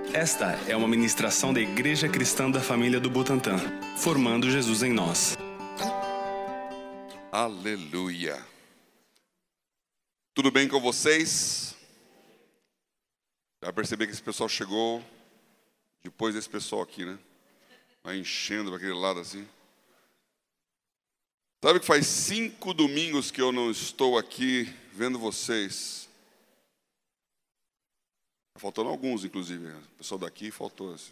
Esta é uma ministração da Igreja Cristã da Família do Butantã, formando Jesus em nós. Aleluia. Tudo bem com vocês? Já percebi que esse pessoal chegou depois desse pessoal aqui, né? Vai enchendo para aquele lado assim. Sabe que faz 5 domingos que eu não estou aqui vendo vocês. Faltando alguns, inclusive. O pessoal daqui faltou. Assim.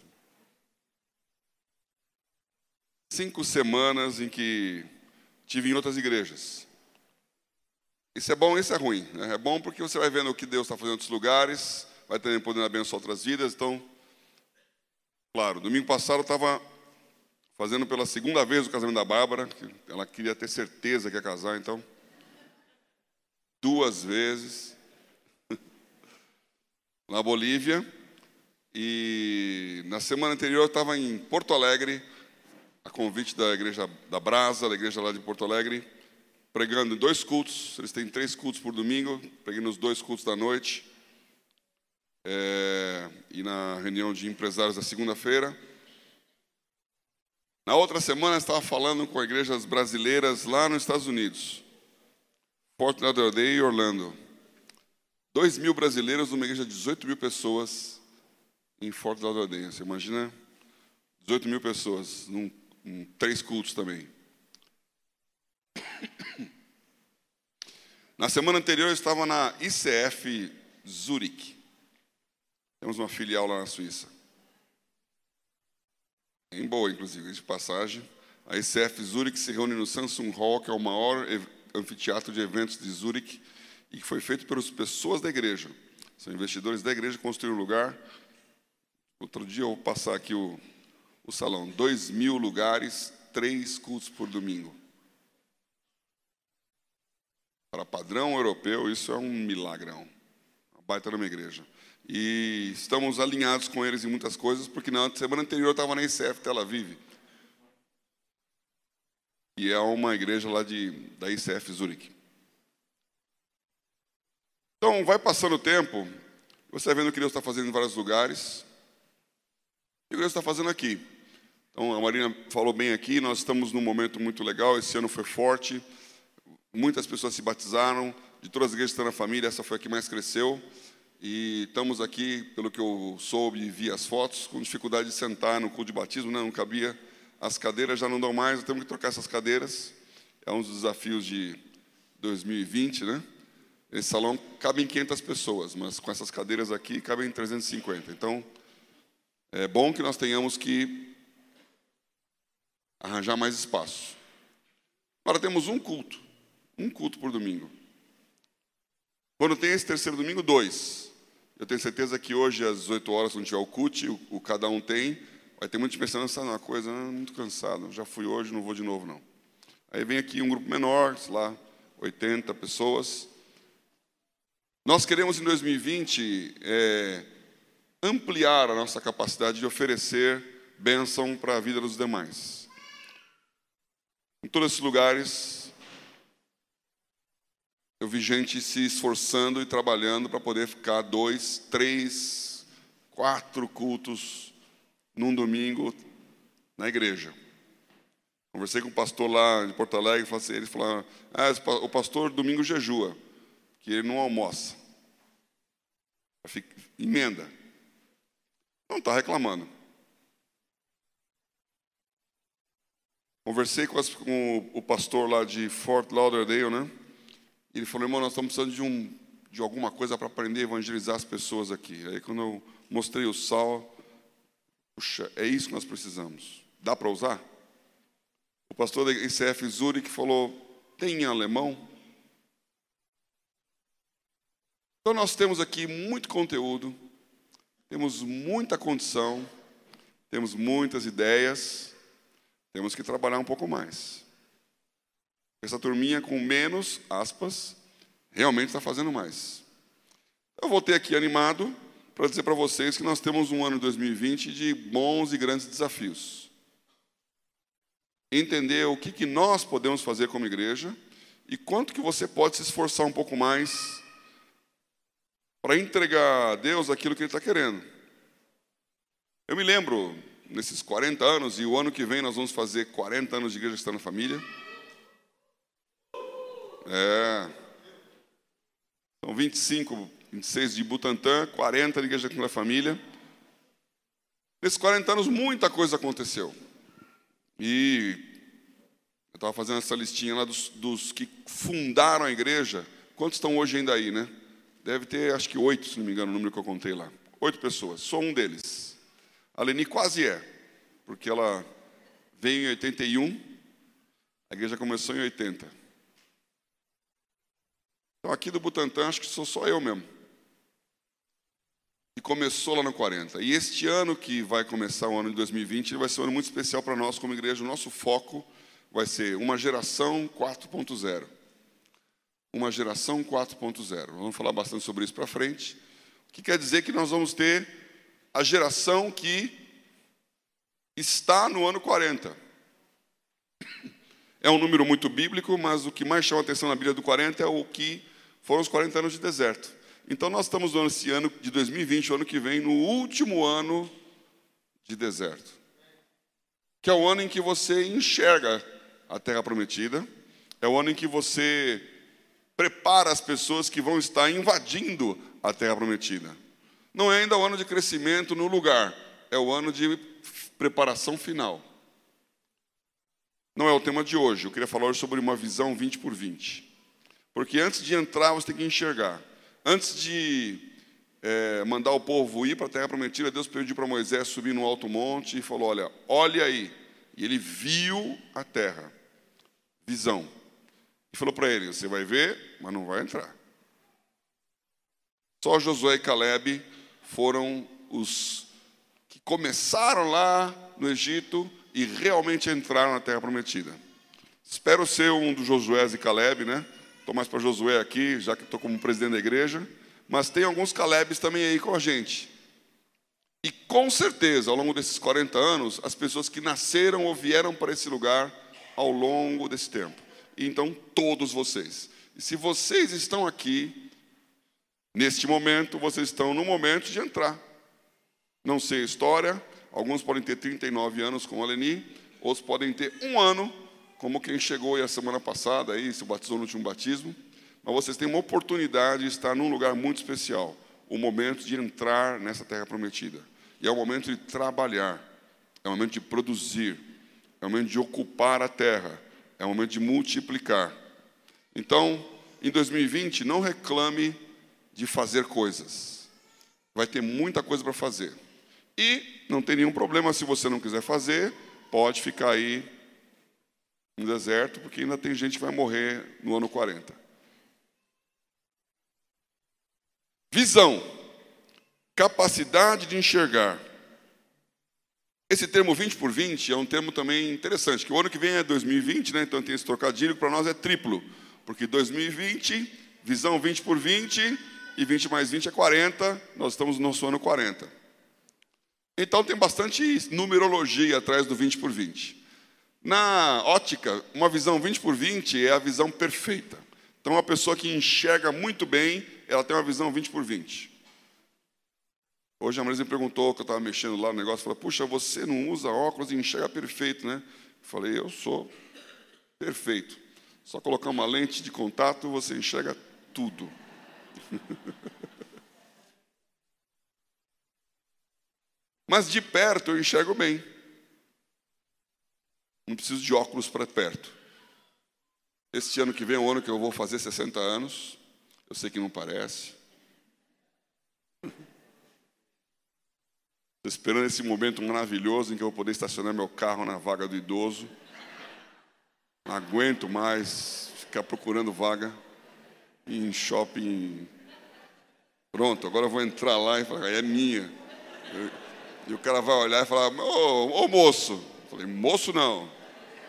5 semanas em que tive em outras igrejas. Isso é bom e isso é ruim. Né? É bom porque você vai vendo o que Deus está fazendo em outros lugares, vai também podendo abençoar outras vidas. Então, claro, domingo passado eu estava fazendo pela segunda vez o casamento da Bárbara. Ela queria ter certeza que ia casar, então 2 vezes. Na Bolívia, e na semana anterior eu estava em Porto Alegre, a convite da igreja da Brasa, da igreja lá de Porto Alegre, pregando em 2 cultos. Eles têm 3 cultos por domingo, preguei nos 2 cultos da noite, e na reunião de empresários da segunda-feira. Na outra semana eu estava falando com igrejas brasileiras lá nos Estados Unidos, Fort Lauderdale e Orlando. 2.000 brasileiros numa igreja de 18.000 pessoas em Fort Lauderdale. Você imagina 18.000 pessoas em 3 cultos também. Na semana anterior eu estava na ICF Zurich. Temos uma filial lá na Suíça. Em boa, inclusive, de passagem. A ICF Zurich se reúne no Samsung Hall, que é o maior anfiteatro de eventos de Zurich, e que foi feito pelas pessoas da igreja. São investidores da igreja que construíram um lugar. Outro dia eu vou passar aqui o salão. 2.000 lugares, 3 cultos por domingo. Para padrão europeu, isso é um milagrão. Uma baita numa igreja. E estamos alinhados com eles em muitas coisas, porque na semana anterior eu estava na ICF Tel Aviv. E é uma igreja lá da ICF Zurich. Então, vai passando o tempo, você vai vendo o que Deus está fazendo em vários lugares, e o que Deus está fazendo aqui. Então, a Marina falou bem aqui, nós estamos num momento muito legal, esse ano foi forte, muitas pessoas se batizaram, de todas as igrejas que estão na família, essa foi a que mais cresceu, e estamos aqui, pelo que eu soube e vi as fotos, com dificuldade de sentar no culto de batismo, né? Não cabia, as cadeiras já não dão mais, temos que trocar essas cadeiras, é um dos desafios de 2020, né? Esse salão cabe em 500 pessoas, mas com essas cadeiras aqui cabem em 350. Então, é bom que nós tenhamos que arranjar mais espaço. Agora temos um culto por domingo. Quando tem esse terceiro domingo, 2. Eu tenho certeza que hoje, às 18 horas, quando tiver o CUT, o cada um tem, vai ter muita gente pensando, sabe uma coisa, muito cansado, já fui hoje, não vou de novo, não. Aí vem aqui um grupo menor, sei lá, 80 pessoas. Nós queremos, em 2020, ampliar a nossa capacidade de oferecer bênção para a vida dos demais. Em todos esses lugares, eu vi gente se esforçando e trabalhando para poder ficar 2, 3, 4 cultos num domingo na igreja. Conversei com um pastor lá de Porto Alegre, ele falou, o pastor domingo jejua, que ele não almoça. Emenda. Não está reclamando. Conversei com o pastor lá de Fort Lauderdale, né? Ele falou, irmão, nós estamos precisando de alguma coisa para aprender a evangelizar as pessoas aqui. Aí quando eu mostrei o sal, puxa, é isso que nós precisamos. Dá para usar? O pastor da ICF Zurich falou, tem em alemão? Então nós temos aqui muito conteúdo, temos muita condição, temos muitas ideias, temos que trabalhar um pouco mais. Essa turminha com menos, aspas, realmente está fazendo mais. Eu voltei aqui animado para dizer para vocês que nós temos um ano de 2020 de bons e grandes desafios. Entender o que nós podemos fazer como igreja e quanto que você pode se esforçar um pouco mais para entregar a Deus aquilo que Ele está querendo. Eu me lembro, nesses 40 anos, e o ano que vem nós vamos fazer 40 anos de Igreja Cristã na Família. São 25, 26 de Butantã, 40 de Igreja Cristã na Família. Nesses 40 anos, muita coisa aconteceu. E eu estava fazendo essa listinha lá dos que fundaram a igreja. Quantos estão hoje ainda aí, né? Deve ter, acho que 8, se não me engano, o número que eu contei lá. 8 pessoas, sou um deles. A Leni quase é, porque ela veio em 81, a igreja começou em 80. Então, aqui do Butantã, acho que sou só eu mesmo. E começou lá no 40. E este ano que vai começar, o ano de 2020, ele vai ser um ano muito especial para nós como igreja. O nosso foco vai ser uma geração 4.0. Uma geração 4.0. Vamos falar bastante sobre isso para frente. O que quer dizer que nós vamos ter a geração que está no ano 40. É um número muito bíblico, mas o que mais chama a atenção na Bíblia do 40 é o que foram os 40 anos de deserto. Então, nós estamos nesse ano de 2020, o ano que vem, no último ano de deserto. Que é o ano em que você enxerga a Terra Prometida. É o ano em que você prepara as pessoas que vão estar invadindo a Terra Prometida. Não é ainda o ano de crescimento no lugar. É o ano de preparação final. Não é o tema de hoje. Eu queria falar hoje sobre uma visão 20 por 20. Porque antes de entrar, você tem que enxergar. Antes de mandar o povo ir para a Terra Prometida, Deus pediu para Moisés subir no alto monte e falou, olha aí. E ele viu a terra. Visão. E falou para ele, você vai ver, mas não vai entrar. Só Josué e Caleb foram os que começaram lá no Egito e realmente entraram na Terra Prometida. Espero ser um dos Josué e Caleb, né? Estou mais para Josué aqui, já que estou como presidente da igreja. Mas tem alguns Calebs também aí com a gente. E com certeza, ao longo desses 40 anos, as pessoas que nasceram ou vieram para esse lugar ao longo desse tempo. E então, todos vocês. E se vocês estão aqui, neste momento, vocês estão no momento de entrar. Não sei a história, alguns podem ter 39 anos como a Leni, outros podem ter 1 ano, como quem chegou aí a semana passada, aí, se batizou no último batismo. Mas vocês têm uma oportunidade de estar num lugar muito especial. O momento de entrar nessa Terra Prometida. E é o momento de trabalhar. É o momento de produzir. É o momento de ocupar a terra. É o momento de multiplicar. Então, em 2020, não reclame de fazer coisas. Vai ter muita coisa para fazer. E não tem nenhum problema se você não quiser fazer. Pode ficar aí no deserto, porque ainda tem gente que vai morrer no ano 40. Visão. Capacidade de enxergar. Esse termo 20 por 20 é um termo também interessante, que o ano que vem é 2020, né? Então tem esse trocadilho, que para nós é triplo. Porque 2020, visão 20 por 20, e 20 mais 20 é 40, nós estamos no nosso ano 40. Então tem bastante numerologia atrás do 20 por 20. Na ótica, uma visão 20 por 20 é a visão perfeita. Então, uma pessoa que enxerga muito bem, ela tem uma visão 20 por 20. Hoje a Marisa me perguntou, que eu estava mexendo lá no negócio, falou, puxa, você não usa óculos e enxerga perfeito, né? Eu falei, eu sou perfeito. Só colocar uma lente de contato, você enxerga tudo. Mas de perto eu enxergo bem. Não preciso de óculos para perto. Este ano que vem é o ano que eu vou fazer 60 anos. Eu sei que não parece. Estou esperando esse momento maravilhoso em que eu vou poder estacionar meu carro na vaga do idoso. Não aguento mais ficar procurando vaga em shopping. Pronto, agora eu vou entrar lá e falar, é minha. E o cara vai olhar e falar, ô moço. Eu falei, moço não.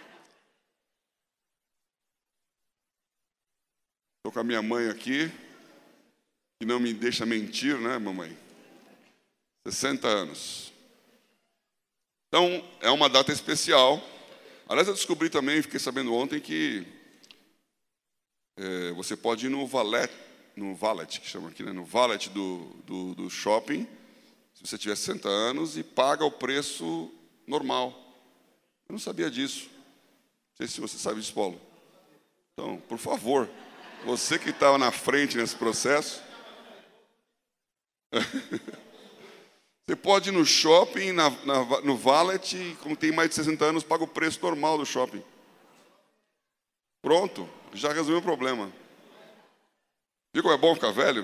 Estou com a minha mãe aqui, que não me deixa mentir, né, mamãe? 60 anos. Então, é uma data especial. Aliás, eu descobri também, fiquei sabendo ontem, que você pode ir no valet, que chama aqui, né? No valet do shopping. Se você tiver 60 anos e paga o preço normal. Eu não sabia disso. Não sei se você sabe disso, Paulo. Então, por favor, você que estava na frente nesse processo, você pode ir no shopping, no valet, e como tem mais de 60 anos, paga o preço normal do shopping. Pronto, já resolveu o problema. Viu como é bom ficar velho?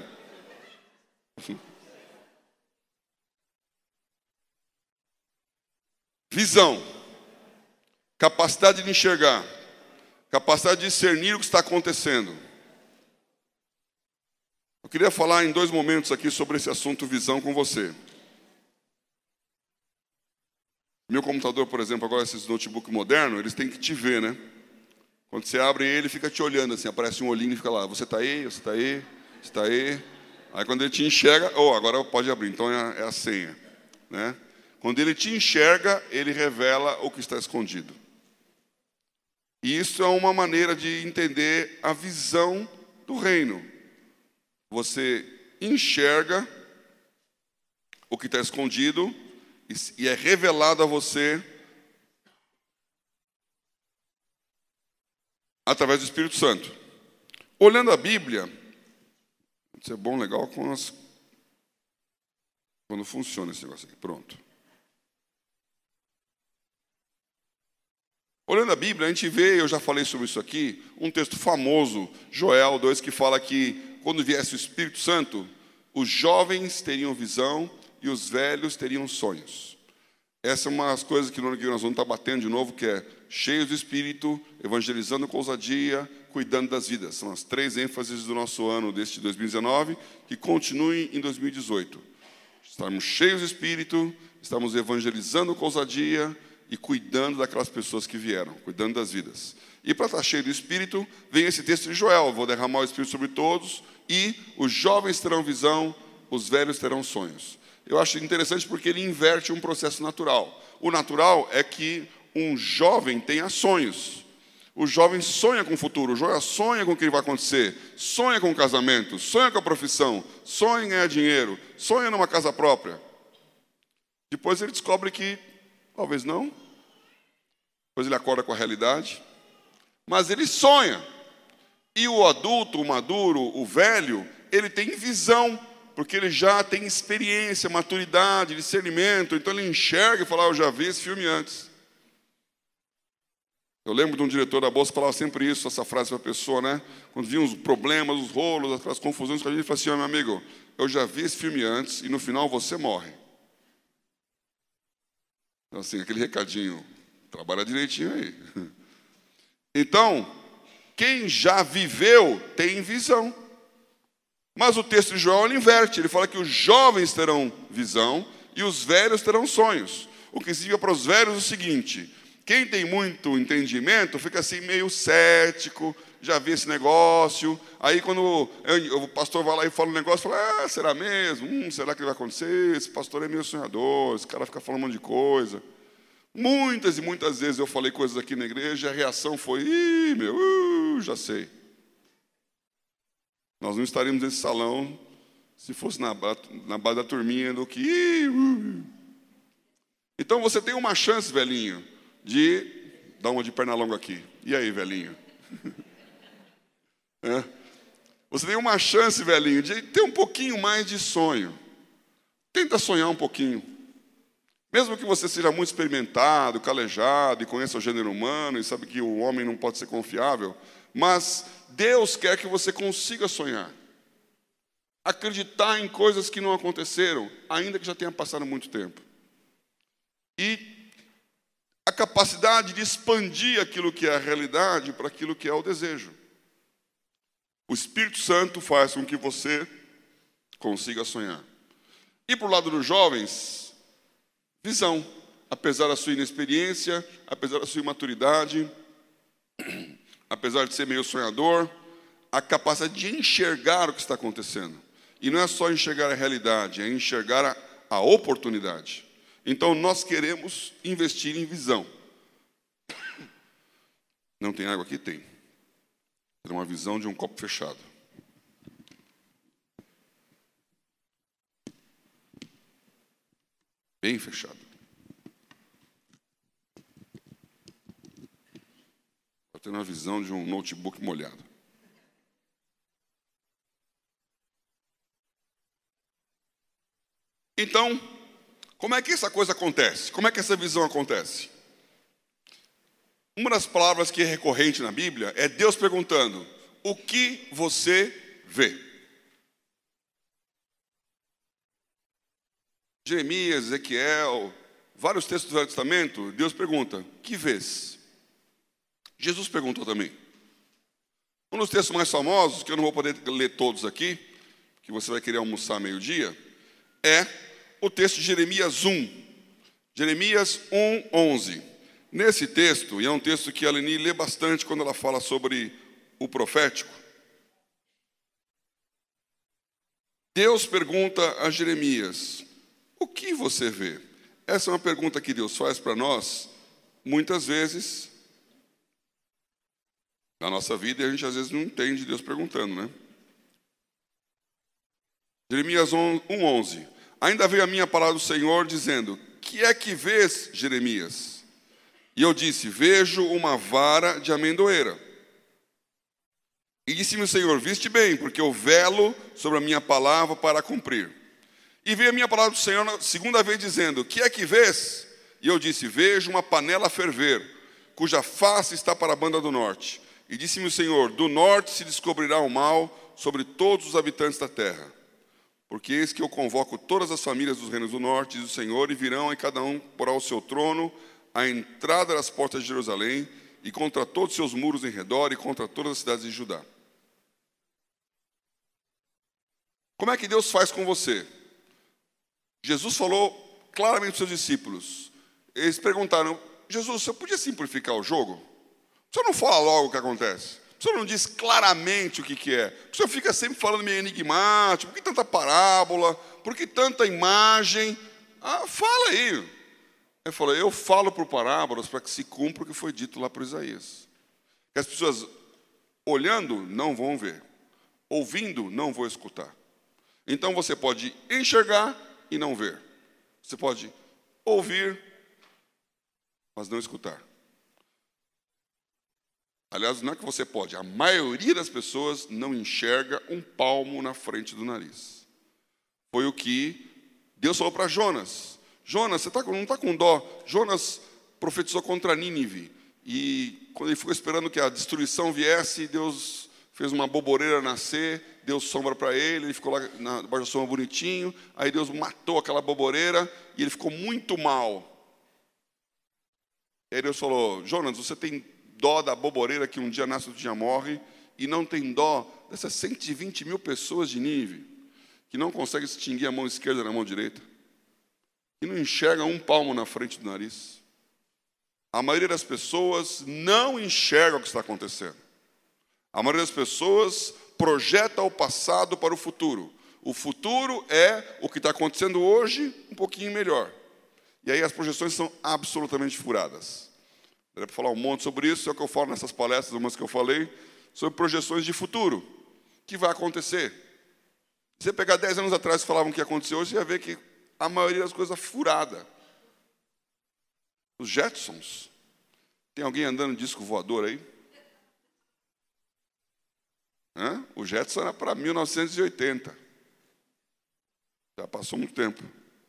Visão, capacidade de enxergar, capacidade de discernir o que está acontecendo. Eu queria falar em 2 momentos aqui sobre esse assunto visão com você. Meu computador, por exemplo, agora esses notebook modernos, eles têm que te ver, né? Quando você abre ele, fica te olhando assim, aparece um olhinho e fica lá, você está aí, você está aí, você está aí. Aí quando ele te enxerga, agora pode abrir, então é a senha, né? Quando ele te enxerga, ele revela o que está escondido. E isso é uma maneira de entender a visão do reino. Você enxerga o que está escondido e é revelado a você através do Espírito Santo. Olhando a Bíblia, isso é bom, legal, quando funciona esse negócio aqui. Pronto. Olhando a Bíblia, a gente vê, eu já falei sobre isso aqui, um texto famoso, Joel 2, que fala que quando viesse o Espírito Santo, os jovens teriam visão e os velhos teriam sonhos. Essa é uma das coisas que nós vamos estar batendo de novo, que é cheios do Espírito, evangelizando com ousadia, cuidando das vidas. São as 3 ênfases do nosso ano deste 2019, que continuem em 2018. Estamos cheios do Espírito, estamos evangelizando com ousadia e cuidando daquelas pessoas que vieram, cuidando das vidas. E para estar cheio do Espírito, vem esse texto de Joel: vou derramar o Espírito sobre todos, e os jovens terão visão, os velhos terão sonhos. Eu acho interessante porque ele inverte um processo natural. O natural é que um jovem tenha sonhos. O jovem sonha com o futuro, o jovem sonha com o que vai acontecer, sonha com o casamento, sonha com a profissão, sonha em ganhar dinheiro, sonha numa casa própria. Depois ele descobre que talvez não. Depois ele acorda com a realidade. Mas ele sonha. E o adulto, o maduro, o velho, ele tem visão, porque ele já tem experiência, maturidade, discernimento. Então ele enxerga e fala: eu já vi esse filme antes. Eu lembro de um diretor da Bolsa que falava sempre isso, essa frase para a pessoa, né? Quando vinham os problemas, os rolos, aquelas confusões, ele falava assim: meu amigo, eu já vi esse filme antes e no final você morre. Então, assim, aquele recadinho, trabalha direitinho aí. Então, quem já viveu tem visão. Mas o texto de Joel ele inverte, ele fala que os jovens terão visão e os velhos terão sonhos. O que significa para os velhos é o seguinte: quem tem muito entendimento fica assim meio cético, já vi esse negócio. Aí quando o pastor vai lá e fala um negócio, fala: será mesmo? Será que vai acontecer? Esse pastor é meio sonhador, esse cara fica falando um monte de coisa. Muitas e muitas vezes eu falei coisas aqui na igreja e a reação foi: já sei. Nós não estaríamos nesse salão se fosse na base da turminha do que... Então você tem uma chance, velhinho, de dar uma de perna longa aqui. E aí, velhinho? Você tem uma chance, velhinho, de ter um pouquinho mais de sonho. Tenta sonhar um pouquinho. Mesmo que você seja muito experimentado, calejado, e conheça o gênero humano, e sabe que o homem não pode ser confiável, mas Deus quer que você consiga sonhar. Acreditar em coisas que não aconteceram, ainda que já tenha passado muito tempo. E a capacidade de expandir aquilo que é a realidade para aquilo que é o desejo. O Espírito Santo faz com que você consiga sonhar. E para o lado dos jovens, visão. Apesar da sua inexperiência, apesar da sua imaturidade, apesar de ser meio sonhador, a capacidade de enxergar o que está acontecendo. E não é só enxergar a realidade, é enxergar a oportunidade. Então, nós queremos investir em visão. Não tem água aqui? Tem. É uma visão de um copo fechado. Bem fechado. Estou tendo uma visão de um notebook molhado. Então, como é que essa coisa acontece? Como é que essa visão acontece? Uma das palavras que é recorrente na Bíblia é Deus perguntando: o que você vê? Jeremias, Ezequiel, vários textos do Velho Testamento, Deus pergunta: que vês? Jesus perguntou também. Um dos textos mais famosos, que eu não vou poder ler todos aqui, que você vai querer almoçar meio-dia, é o texto de Jeremias 1. Jeremias 1:11. Nesse texto, e é um texto que a Leni lê bastante quando ela fala sobre o profético, Deus pergunta a Jeremias: o que você vê? Essa é uma pergunta que Deus faz para nós, muitas vezes, na nossa vida, e a gente às vezes não entende Deus perguntando, né? Jeremias 1:11. Ainda veio a minha palavra do Senhor, dizendo: que é que vês, Jeremias? E eu disse: vejo uma vara de amendoeira. E disse-me o Senhor: viste bem, porque eu velo sobre a minha palavra para cumprir. E veio a minha palavra do Senhor na segunda vez, dizendo: que é que vês? E eu disse: vejo uma panela a ferver, cuja face está para a banda do norte. E disse-me o Senhor: do norte se descobrirá o mal sobre todos os habitantes da terra. Porque eis que eu convoco todas as famílias dos reinos do norte, diz o Senhor, e virão, e cada um porá o seu trono à entrada das portas de Jerusalém, e contra todos os seus muros em redor, e contra todas as cidades de Judá. Como é que Deus faz com você? Jesus falou claramente para os seus discípulos. Eles perguntaram: Jesus, você podia simplificar o jogo? Você não fala logo o que acontece? Você não diz claramente o que é? Você fica sempre falando meio enigmático. Por que tanta parábola? Por que tanta imagem? Fala aí. Ele falou: eu falo por parábolas para que se cumpra o que foi dito lá por Isaías. Que as pessoas, olhando, não vão ver. Ouvindo, não vão escutar. Então você pode enxergar e não ver. Você pode ouvir, mas não escutar. Aliás, não é que você pode, a maioria das pessoas não enxerga um palmo na frente do nariz. Foi o que Deus falou para Jonas. Jonas, você não está com dó? Jonas profetizou contra Nínive. E quando ele ficou esperando que a destruição viesse, Deus fez uma boboreira nascer, deu sombra para ele, ele ficou lá debaixo da sombra bonitinho. Aí Deus matou aquela boboreira e ele ficou muito mal. E aí Deus falou: Jonas, você tem dó da boboreira que um dia nasce e outro dia morre, e não tem dó dessas 120 mil pessoas de Nínive, que não conseguem distinguir a mão esquerda da mão direita, que não enxergam um palmo na frente do nariz. A maioria das pessoas não enxerga o que está acontecendo. A maioria das pessoas projeta o passado para o futuro. O futuro é o que está acontecendo hoje, um pouquinho melhor. E aí as projeções são absolutamente furadas. Dá para falar um monte sobre isso, é o que eu falo nessas palestras, umas que eu falei, sobre projeções de futuro, que vai acontecer. Se você pegar 10 anos atrás e falavam o que ia acontecer hoje, você ia ver que a maioria das coisas é furada. Os Jetsons. Tem alguém andando de disco voador aí? O Jetson era para 1980. Já passou muito tempo.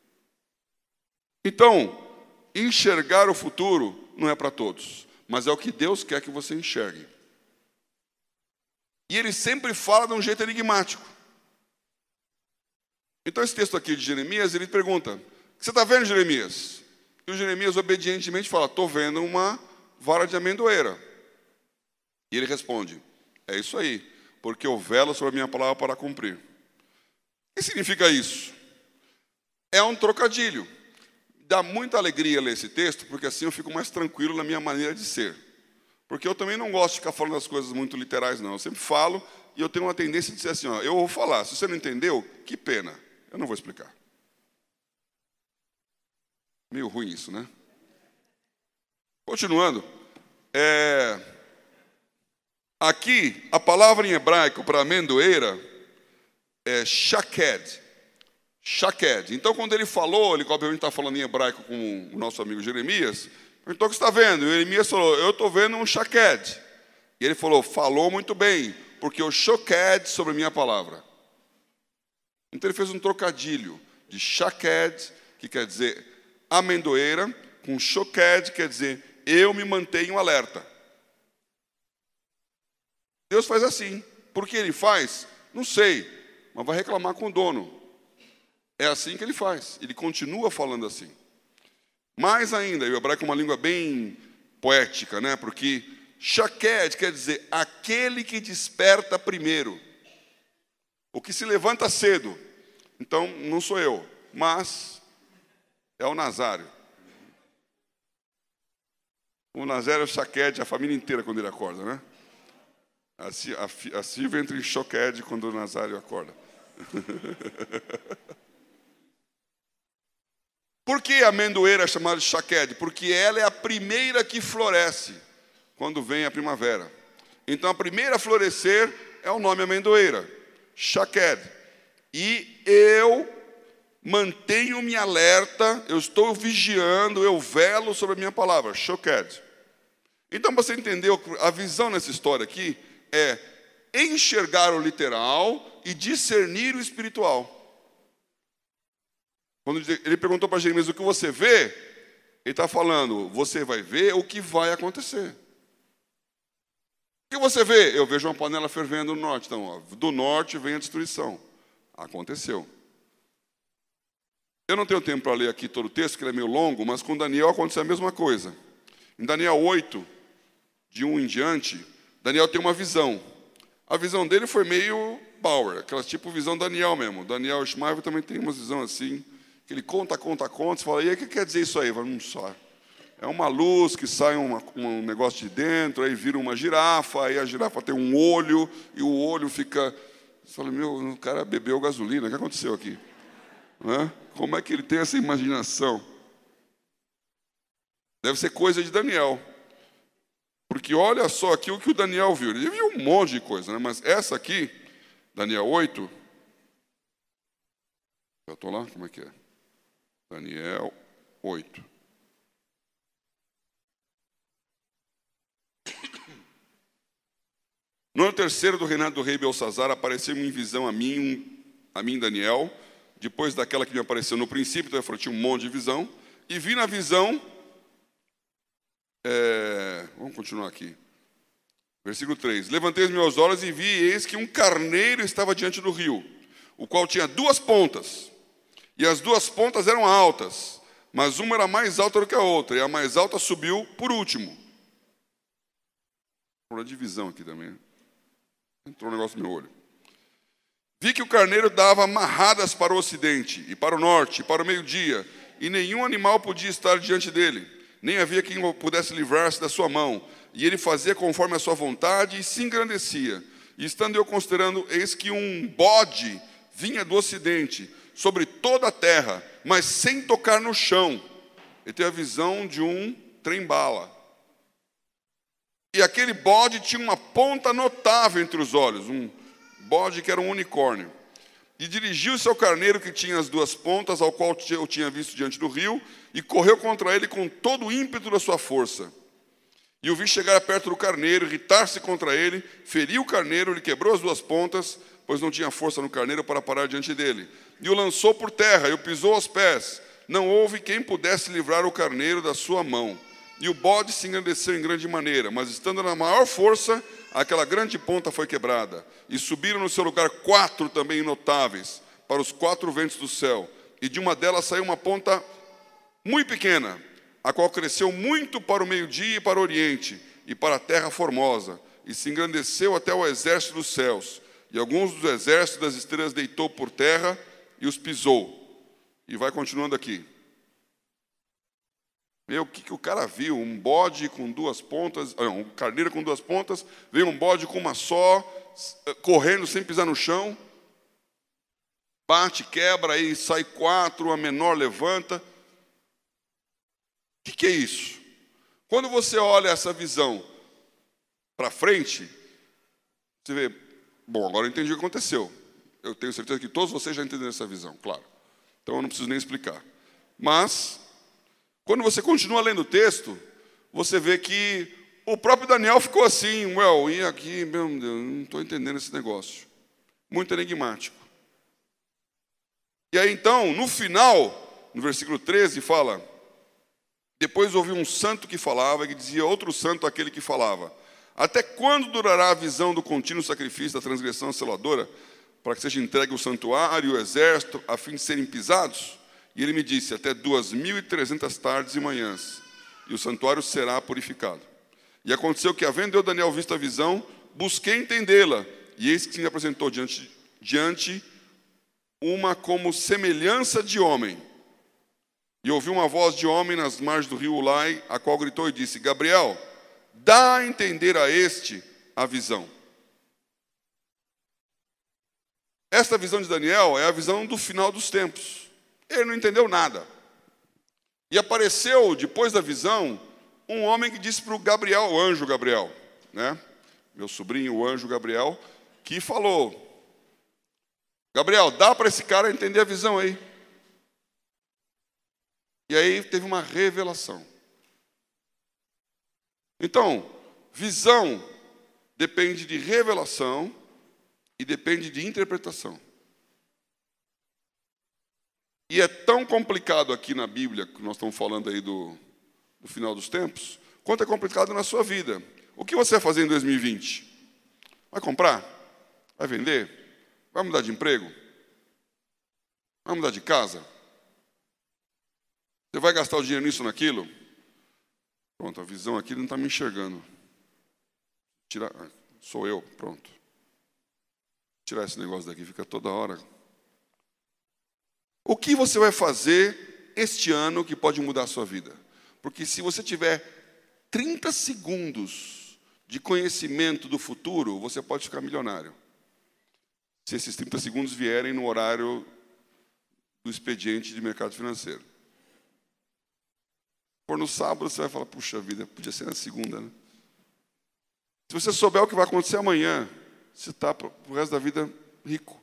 Então, enxergar o futuro não é para todos, mas é o que Deus quer que você enxergue. E ele sempre fala de um jeito enigmático. Então esse texto aqui de Jeremias, ele pergunta: o que você está vendo, Jeremias? E o Jeremias obedientemente fala: estou vendo uma vara de amendoeira. E ele responde: é isso aí, porque eu velo sobre a minha palavra para cumprir. O que significa isso? É um trocadilho. Dá muita alegria ler esse texto, porque assim eu fico mais tranquilo na minha maneira de ser. Porque eu também não gosto de ficar falando as coisas muito literais, não. Eu sempre falo e eu tenho uma tendência de dizer assim: eu vou falar, se você não entendeu, que pena, eu não vou explicar. Meio ruim isso, né? Continuando. Aqui, a palavra em hebraico para amendoeira é shaked. Shaked. Então, quando ele falou, ele obviamente está falando em hebraico com o nosso amigo Jeremias. Então, o que você está vendo? E Jeremias falou, eu estou vendo um Shaked. E ele falou muito bem, porque eu Shoked sobre a minha palavra. Então, ele fez um trocadilho de Shaked, que quer dizer amendoeira, com Shoked, quer dizer eu me mantenho alerta. Deus faz assim. Por que ele faz? Não sei, mas vai reclamar com o dono. É assim que ele faz. Ele continua falando assim. Mais ainda, o hebraico é uma língua bem poética, né? Porque Shaked quer dizer aquele que desperta primeiro. O que se levanta cedo. Então, não sou eu, mas é o Nazário. O Nazário é o Shaked, a família inteira quando ele acorda, né? A Silvia entra em Shoked quando o Nazário acorda. Por que a amendoeira é chamada de Shaked? Porque ela é a primeira que floresce quando vem a primavera. Então, a primeira a florescer é o nome amendoeira, Shaked. E eu mantenho-me alerta, eu estou vigiando, eu velo sobre a minha palavra, Shoked. Então, você entendeu, a visão nessa história aqui é enxergar o literal e discernir o espiritual. Quando ele perguntou para Jeremias o que você vê, ele está falando, você vai ver o que vai acontecer. O que você vê? Eu vejo uma panela fervendo no norte. Então, ó, do norte vem a destruição. Aconteceu. Eu não tenho tempo para ler aqui todo o texto, porque ele é meio longo, mas com Daniel aconteceu a mesma coisa. Em Daniel 8, de 1 em diante, Daniel tem uma visão. A visão dele foi meio Bauer, aquela tipo visão Daniel mesmo. Daniel Schmeiber também tem uma visão assim, que ele conta, você fala, e aí, o que quer dizer isso aí? Não só. É uma luz que sai um negócio de dentro, aí vira uma girafa, aí a girafa tem um olho, e o olho fica... Você fala, o cara bebeu gasolina, o que aconteceu aqui? Como é que ele tem essa imaginação? Deve ser coisa de Daniel. Porque olha só aqui o que o Daniel viu. Ele viu um monte de coisa, né? Mas essa aqui, Daniel 8... Eu estou lá? Como é que é? Daniel 8. No ano terceiro do reinado do rei Belsazar, apareceu-me em visão a mim, Daniel, depois daquela que me apareceu no princípio, então eu tinha um monte de visão, e vi na visão, vamos continuar aqui, versículo 3, levantei os meus olhos e vi, e eis que um carneiro estava diante do rio, o qual tinha 2 pontas, e as 2 pontas eram altas, mas uma era mais alta do que a outra, e a mais alta subiu por último. Por uma divisão aqui também. Entrou um negócio no meu olho. Vi que o carneiro dava amarradas para o ocidente, e para o norte, e para o meio-dia, e nenhum animal podia estar diante dele, nem havia quem pudesse livrar-se da sua mão, e ele fazia conforme a sua vontade, e se engrandecia. E estando eu considerando, eis que um bode vinha do ocidente, sobre toda a terra, mas sem tocar no chão. Ele teve a visão de um trem-bala. E aquele bode tinha uma ponta notável entre os olhos, um bode que era um unicórnio. E dirigiu-se ao carneiro que tinha as 2 pontas, ao qual eu tinha visto diante do rio, e correu contra ele com todo o ímpeto da sua força. E o vi chegar perto do carneiro, irritar-se contra ele, feriu o carneiro, lhe quebrou as 2 pontas, pois não tinha força no carneiro para parar diante dele. E o lançou por terra, e o pisou aos pés. Não houve quem pudesse livrar o carneiro da sua mão. E o bode se engrandeceu em grande maneira, mas estando na maior força, aquela grande ponta foi quebrada. E subiram no seu lugar 4 também notáveis, para os 4 ventos do céu. E de uma delas saiu uma ponta muito pequena, a qual cresceu muito para o meio-dia e para o oriente, e para a terra formosa, e se engrandeceu até o exército dos céus. E alguns dos exércitos das estrelas deitou por terra e os pisou. E vai continuando aqui. Vê o que o cara viu, um bode com 2 pontas, um carneiro com 2 pontas, veio um bode com uma só, correndo sem pisar no chão, bate, quebra, aí sai 4, a menor levanta. O que é isso? Quando você olha essa visão para frente, você vê, bom, agora eu entendi o que aconteceu. Eu tenho certeza que todos vocês já entenderam essa visão, claro. Então eu não preciso nem explicar. Mas, quando você continua lendo o texto, você vê que o próprio Daniel ficou assim, e aqui, meu Deus, não estou entendendo esse negócio. Muito enigmático. E aí então, no final, no versículo 13, fala: depois ouvi um santo que falava, e que dizia outro santo àquele que falava: até quando durará a visão do contínuo sacrifício da transgressão seladora, para que seja entregue o santuário e o exército, a fim de serem pisados? E ele me disse: até 2.300 tardes e manhãs, e o santuário será purificado. E aconteceu que, havendo eu, Daniel, visto a visão, busquei entendê-la, e eis que se me apresentou diante uma como semelhança de homem. E ouvi uma voz de homem nas margens do rio Ulai, a qual gritou e disse: Gabriel, dá a entender a este a visão. Esta visão de Daniel é a visão do final dos tempos. Ele não entendeu nada. E apareceu, depois da visão, um homem que disse para o Gabriel, o anjo Gabriel, né? Meu sobrinho, o anjo Gabriel, que falou: Gabriel, dá para esse cara entender a visão aí. E aí teve uma revelação. Então, visão depende de revelação e depende de interpretação. E é tão complicado aqui na Bíblia, que nós estamos falando aí do final dos tempos, quanto é complicado na sua vida. O que você vai fazer em 2020? Vai comprar? Vai vender? Vai mudar de emprego? Vai mudar de casa? Você vai gastar o dinheiro nisso ou naquilo? Pronto, a visão aqui não está me enxergando. Sou eu, pronto. Tirar esse negócio daqui, fica toda hora. O que você vai fazer este ano que pode mudar a sua vida? Porque se você tiver 30 segundos de conhecimento do futuro, você pode ficar milionário. Se esses 30 segundos vierem no horário do expediente de mercado financeiro. Por no sábado, você vai falar: puxa vida, podia ser na segunda, né? Se você souber o que vai acontecer amanhã, você está para o resto da vida rico.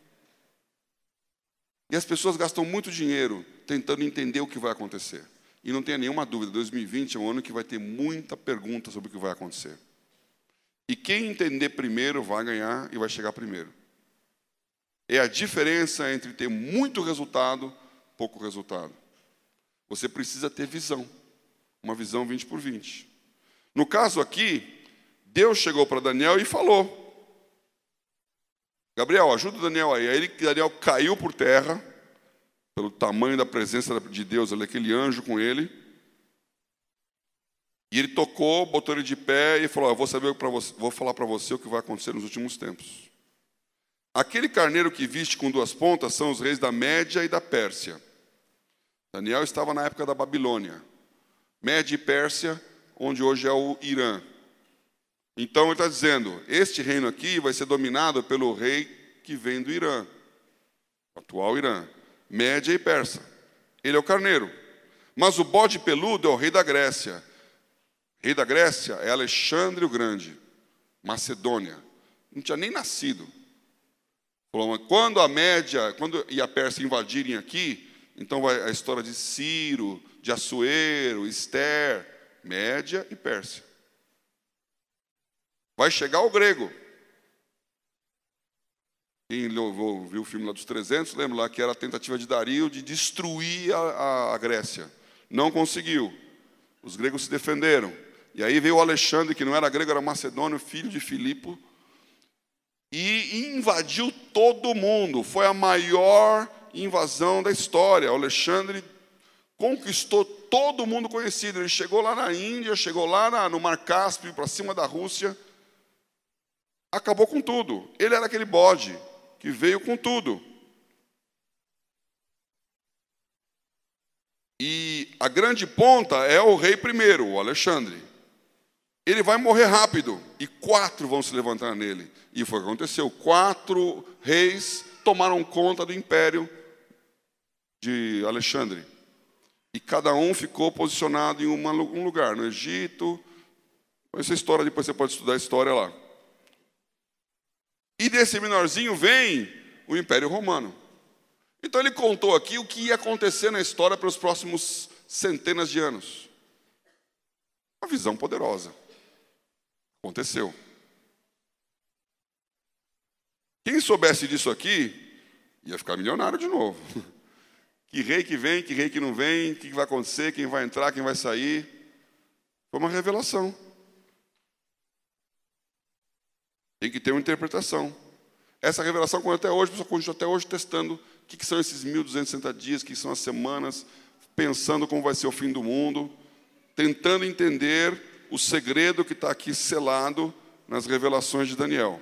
E as pessoas gastam muito dinheiro tentando entender o que vai acontecer. E não tenha nenhuma dúvida, 2020 é um ano que vai ter muita pergunta sobre o que vai acontecer. E quem entender primeiro vai ganhar e vai chegar primeiro. É a diferença entre ter muito resultado e pouco resultado. Você precisa ter visão. Uma visão 20 por 20. No caso aqui, Deus chegou para Daniel e falou: Gabriel, ajuda o Daniel aí. Aí Daniel caiu por terra, pelo tamanho da presença de Deus, aquele anjo com ele. E ele tocou, botou ele de pé e falou: vou falar para você o que vai acontecer nos últimos tempos. Aquele carneiro que viste com 2 pontas são os reis da Média e da Pérsia. Daniel estava na época da Babilônia. Média e Pérsia, onde hoje é o Irã. Então ele está dizendo: este reino aqui vai ser dominado pelo rei que vem do Irã, atual Irã, Média e Pérsia. Ele é o carneiro. Mas o bode peludo é o rei da Grécia. O rei da Grécia é Alexandre o Grande, Macedônia. Não tinha nem nascido. Quando a Média e a Pérsia invadirem aqui, então vai a história de Ciro, de Assuero, Ester, Média e Pérsia. Vai chegar o grego. Quem viu o filme lá dos 300, lembra lá que era a tentativa de Dario de destruir a Grécia. Não conseguiu. Os gregos se defenderam. E aí veio o Alexandre, que não era grego, era macedônio, filho de Filipe, e invadiu todo mundo. Foi a maior invasão da história. O Alexandre conquistou todo mundo conhecido. Ele chegou lá na Índia, chegou lá no Mar Cáspio, para cima da Rússia. Acabou com tudo. Ele era aquele bode que veio com tudo. E a grande ponta é o rei primeiro, o Alexandre. Ele vai morrer rápido e 4 vão se levantar nele. E foi o que aconteceu. 4 reis tomaram conta do império de Alexandre. E cada um ficou posicionado em um lugar, no Egito. Essa história, depois você pode estudar a história lá. E desse menorzinho vem o Império Romano. Então ele contou aqui o que ia acontecer na história pelos próximos centenas de anos. Uma visão poderosa. Aconteceu. Quem soubesse disso aqui, ia ficar milionário de novo. Que rei que vem, que rei que não vem, o que vai acontecer, quem vai entrar, quem vai sair. Foi uma revelação. Tem que ter uma interpretação. Essa revelação, quando até hoje, a pessoa continua até hoje testando o que são esses 1260 dias, o que são as semanas, pensando como vai ser o fim do mundo, tentando entender o segredo que está aqui selado nas revelações de Daniel.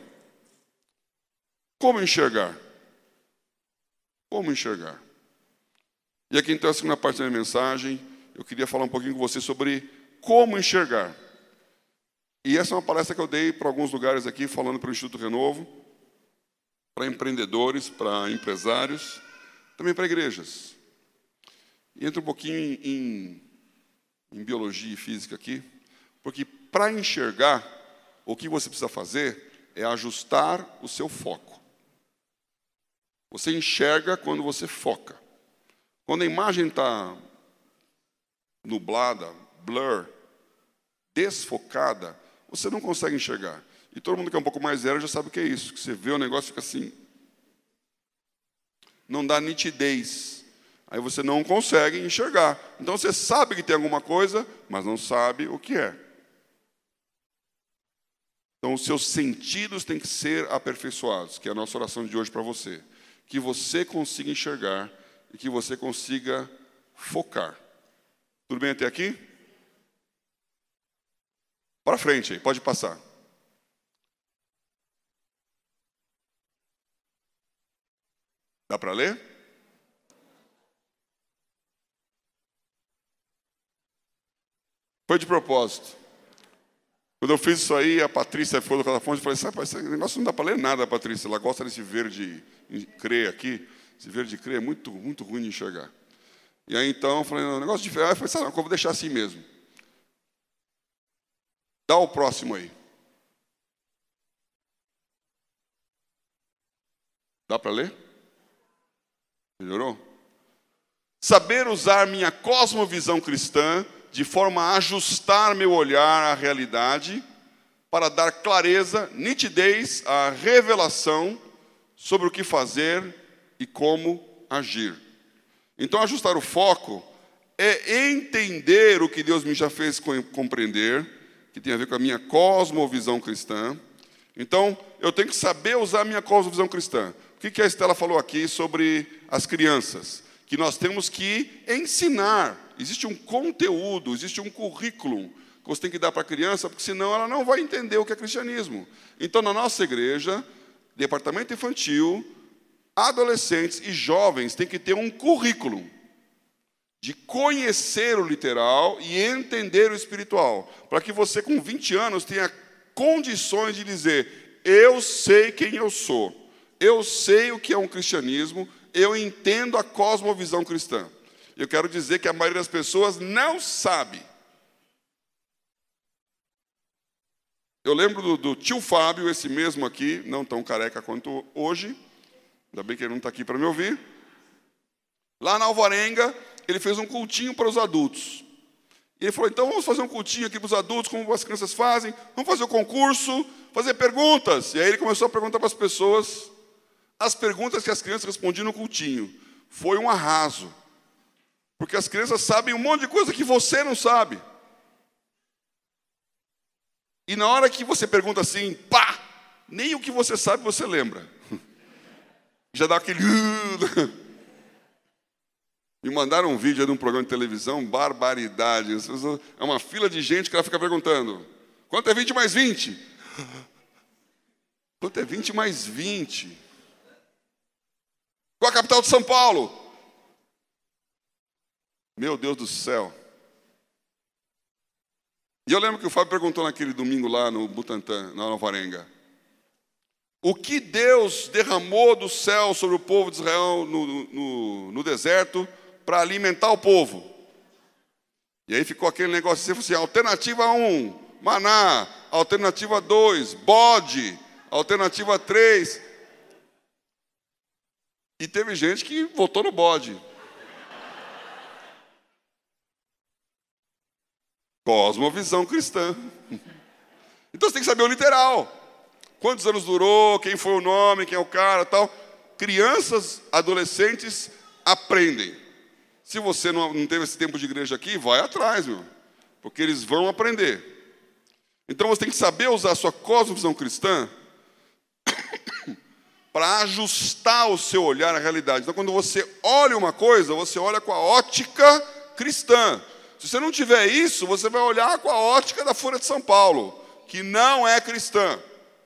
Como enxergar? Como enxergar? E aqui então, a segunda parte da minha mensagem, eu queria falar um pouquinho com você sobre como enxergar. E essa é uma palestra que eu dei para alguns lugares aqui, falando para o Instituto Renovo, para empreendedores, para empresários, também para igrejas. E entra um pouquinho em biologia e física aqui, porque para enxergar, o que você precisa fazer é ajustar o seu foco. Você enxerga quando você foca. Quando a imagem está nublada, blur, desfocada, você não consegue enxergar. E todo mundo que é um pouco mais zero já sabe o que é isso. Que você vê o negócio e fica assim. Não dá nitidez. Aí você não consegue enxergar. Então você sabe que tem alguma coisa, mas não sabe o que é. Então os seus sentidos têm que ser aperfeiçoados, que é a nossa oração de hoje para você. Que você consiga enxergar e que você consiga focar. Tudo bem até aqui? Para frente aí, pode passar. Dá para ler? Foi de propósito. Quando eu fiz isso aí, a Patrícia foi do Catafonte e falei, sabe, esse negócio não dá para ler nada, Patrícia. Ela gosta desse verde crê aqui. Esse verde crê é muito, muito ruim de enxergar. E aí então, eu falei, um negócio diferente. Eu falei, sabe, eu vou deixar assim mesmo. Dá o próximo aí. Dá para ler? Melhorou? Saber usar minha cosmovisão cristã de forma a ajustar meu olhar à realidade para dar clareza, nitidez à revelação sobre o que fazer e como agir. Então, ajustar o foco é entender o que Deus me já fez compreender, que tem a ver com a minha cosmovisão cristã. Então, eu tenho que saber usar a minha cosmovisão cristã. O que a Estela falou aqui sobre as crianças? Que nós temos que ensinar. Existe um conteúdo, existe um currículo que você tem que dar para a criança, porque senão ela não vai entender o que é cristianismo. Então, na nossa igreja, departamento infantil, adolescentes e jovens têm que ter um currículo de conhecer o literal e entender o espiritual, para que você, com 20 anos, tenha condições de dizer, eu sei quem eu sou, eu sei o que é um cristianismo, eu entendo a cosmovisão cristã. Eu quero dizer que a maioria das pessoas não sabe. Eu lembro do tio Fábio, esse mesmo aqui, não tão careca quanto hoje, ainda bem que ele não está aqui para me ouvir. Lá na Alvarenga, ele fez um cultinho para os adultos. E ele falou, então vamos fazer um cultinho aqui para os adultos, como as crianças fazem, vamos fazer o concurso, fazer perguntas. E aí ele começou a perguntar para as pessoas, as perguntas que as crianças respondiam no cultinho. Foi um arraso. Porque as crianças sabem um monte de coisa que você não sabe. E na hora que você pergunta assim, pá, nem o que você sabe você lembra. Já dá aquele... Me mandaram um vídeo de um programa de televisão, barbaridade. É uma fila de gente que ela fica perguntando, quanto é 20 mais 20? Quanto é 20 mais 20? Qual a capital de São Paulo? Meu Deus do céu. E eu lembro que o Fábio perguntou naquele domingo lá no Butantã, na Alvarenga. O que Deus derramou do céu sobre o povo de Israel no deserto para alimentar o povo? E aí ficou aquele negócio assim, alternativa 1, maná. Alternativa 2, bode. Alternativa 3. E teve gente que votou no bode. Cosmovisão cristã. Então você tem que saber o literal. Quantos anos durou, quem foi o nome, quem é o cara, tal. Crianças, adolescentes aprendem. Se você não teve esse tempo de igreja aqui, vai atrás, meu. Porque eles vão aprender. Então você tem que saber usar a sua cosmovisão cristã para ajustar o seu olhar à realidade. Então quando você olha uma coisa, você olha com a ótica cristã. Se você não tiver isso, você vai olhar com a ótica da Folha de São Paulo, que não é cristã.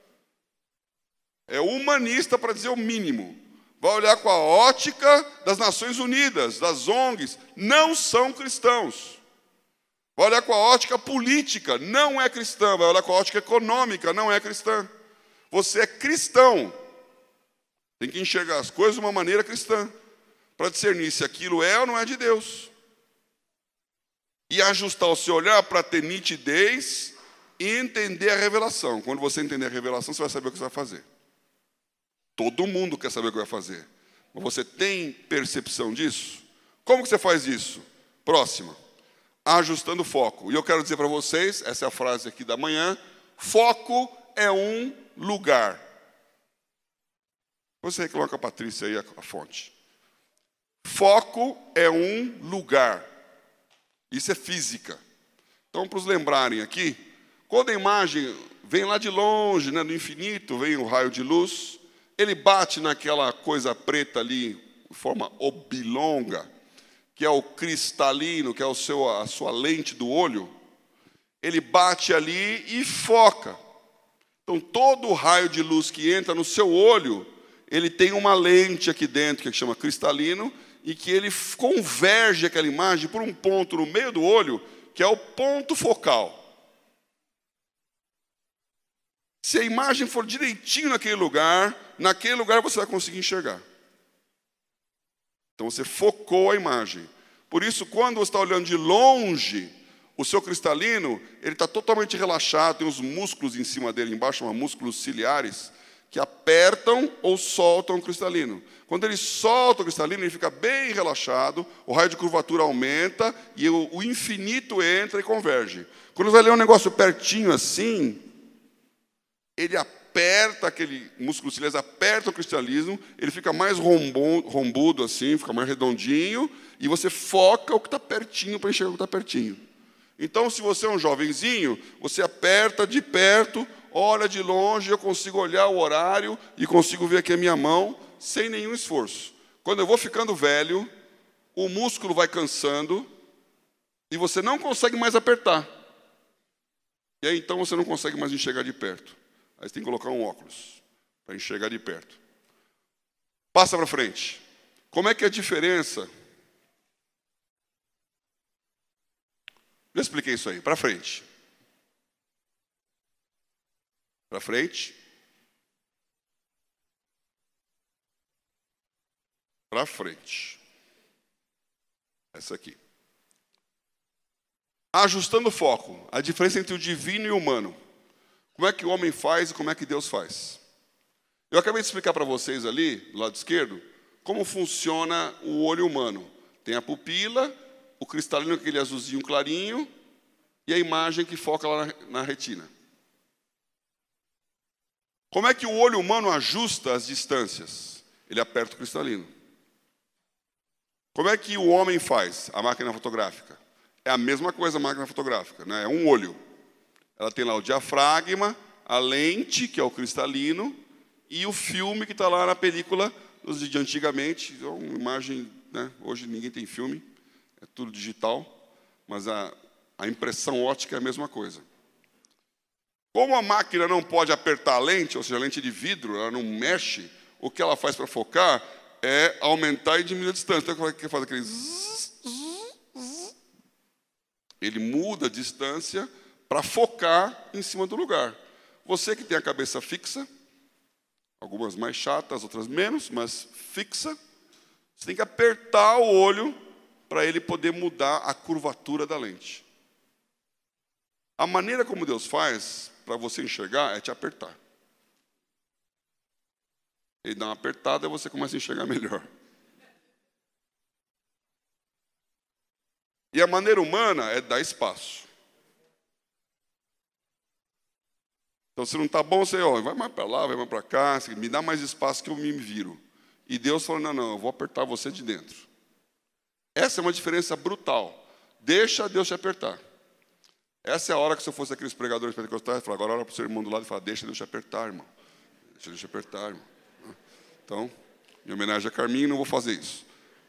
É humanista, para dizer o mínimo. Vai olhar com a ótica das Nações Unidas, das ONGs, não são cristãos. Vai olhar com a ótica política, não é cristã. Vai olhar com a ótica econômica, não é cristã. Você é cristão. Tem que enxergar as coisas de uma maneira cristã, para discernir se aquilo é ou não é de Deus. E ajustar o seu olhar para ter nitidez e entender a revelação. Quando você entender a revelação, você vai saber o que você vai fazer. Todo mundo quer saber o que vai fazer. Mas você tem percepção disso? Como que você faz isso? Próxima. Ajustando o foco. E eu quero dizer para vocês, essa é a frase aqui da manhã, foco é um lugar. Você reclama com a Patrícia aí a fonte. Foco é um lugar. Isso é física. Então, para os lembrarem aqui, quando a imagem vem lá de longe, né, do infinito, vem o raio de luz, ele bate naquela coisa preta ali, de forma oblonga, que é o cristalino, que é a sua lente do olho, ele bate ali e foca. Então, todo o raio de luz que entra no seu olho, ele tem uma lente aqui dentro, que chama cristalino, e que ele converge aquela imagem por um ponto no meio do olho, que é o ponto focal. Se a imagem for direitinho naquele lugar você vai conseguir enxergar. Então você focou a imagem. Por isso, quando você está olhando de longe, o seu cristalino, ele está totalmente relaxado, tem os músculos em cima dele, embaixo, chama músculos ciliares, que apertam ou soltam o cristalino. Quando ele solta o cristalino, ele fica bem relaxado, o raio de curvatura aumenta e o infinito entra e converge. Quando você vai ler um negócio pertinho assim, ele aperta aquele músculo ciliar, aperta o cristalismo, ele fica mais rombudo assim, fica mais redondinho, e você foca o que está pertinho para enxergar o que está pertinho. Então, se você é um jovenzinho, você aperta de perto, olha de longe, eu consigo olhar o horário e consigo ver aqui a minha mão sem nenhum esforço. Quando eu vou ficando velho, o músculo vai cansando e você não consegue mais apertar. E aí, então, você não consegue mais enxergar de perto. Aí você tem que colocar um óculos para enxergar de perto. Passa para frente. Como é que é a diferença? Já expliquei isso aí. Para frente. Para frente. Para frente. Essa aqui. Ajustando o foco. A diferença entre o divino e o humano. Como é que o homem faz e como é que Deus faz? Eu acabei de explicar para vocês ali, do lado esquerdo, como funciona o olho humano. Tem a pupila, o cristalino, aquele azulzinho clarinho, e a imagem que foca lá na retina. Como é que o olho humano ajusta as distâncias? Ele aperta o cristalino. Como é que o homem faz a máquina fotográfica? É a mesma coisa a máquina fotográfica, né? É um olho. Ela tem lá o diafragma, a lente, que é o cristalino, e o filme que está lá na película de antigamente. É uma imagem, né? Hoje ninguém tem filme, é tudo digital, mas a impressão ótica é a mesma coisa. Como a máquina não pode apertar a lente, ou seja, a lente de vidro, ela não mexe, o que ela faz para focar é aumentar e diminuir a distância. Então, o que faz aquele zzz, zzz, zzz. Ele muda a distância para focar em cima do lugar. Você que tem a cabeça fixa, algumas mais chatas, outras menos, mas fixa, você tem que apertar o olho para ele poder mudar a curvatura da lente. A maneira como Deus faz para você enxergar é te apertar. Ele dá uma apertada e você começa a enxergar melhor. E a maneira humana é dar espaço. Então, se não está bom, você vai mais para lá, vai mais para cá, me dá mais espaço que eu me viro. E Deus falou, não, eu vou apertar você de dentro. Essa é uma diferença brutal. Deixa Deus te apertar. Essa é a hora que se eu fosse aqueles pregadores pentecostais, eu falava, agora olha para o seu irmão do lado e fala, deixa Deus te apertar, irmão. Deixa Deus te apertar, irmão. Então, em homenagem a Carminho, não vou fazer isso.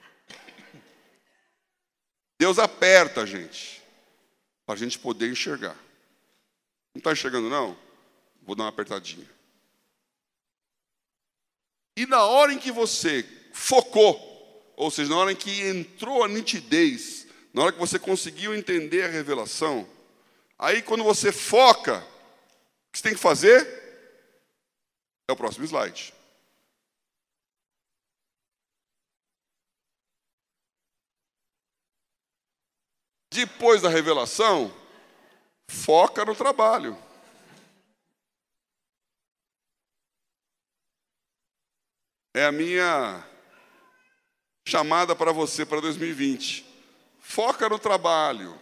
Deus aperta a gente, para a gente poder enxergar. Não está enxergando, não? Vou dar uma apertadinha. E na hora em que você focou, ou seja, na hora em que entrou a nitidez, na hora que você conseguiu entender a revelação, aí quando você foca, o que você tem que fazer? É o próximo slide. Depois da revelação, foca no trabalho. É a minha chamada para você para 2020. Foca no trabalho.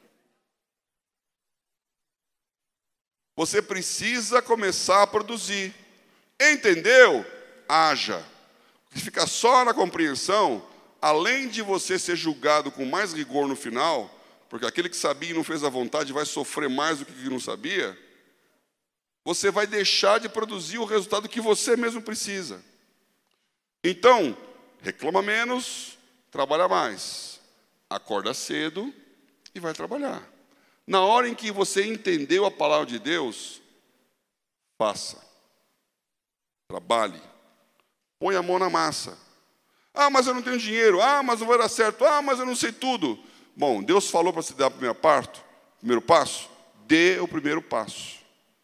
Você precisa começar a produzir. Entendeu? Haja. Se ficar só na compreensão, além de você ser julgado com mais rigor no final, porque aquele que sabia e não fez a vontade vai sofrer mais do que não sabia, você vai deixar de produzir o resultado que você mesmo precisa. Então, reclama menos, trabalha mais. Acorda cedo e vai trabalhar. Na hora em que você entendeu a palavra de Deus, faça. Trabalhe. Põe a mão na massa. Ah, mas eu não tenho dinheiro. Ah, mas não vai dar certo. Ah, mas eu não sei tudo. Bom, Deus falou para você dar o primeiro passo. Dê o primeiro passo.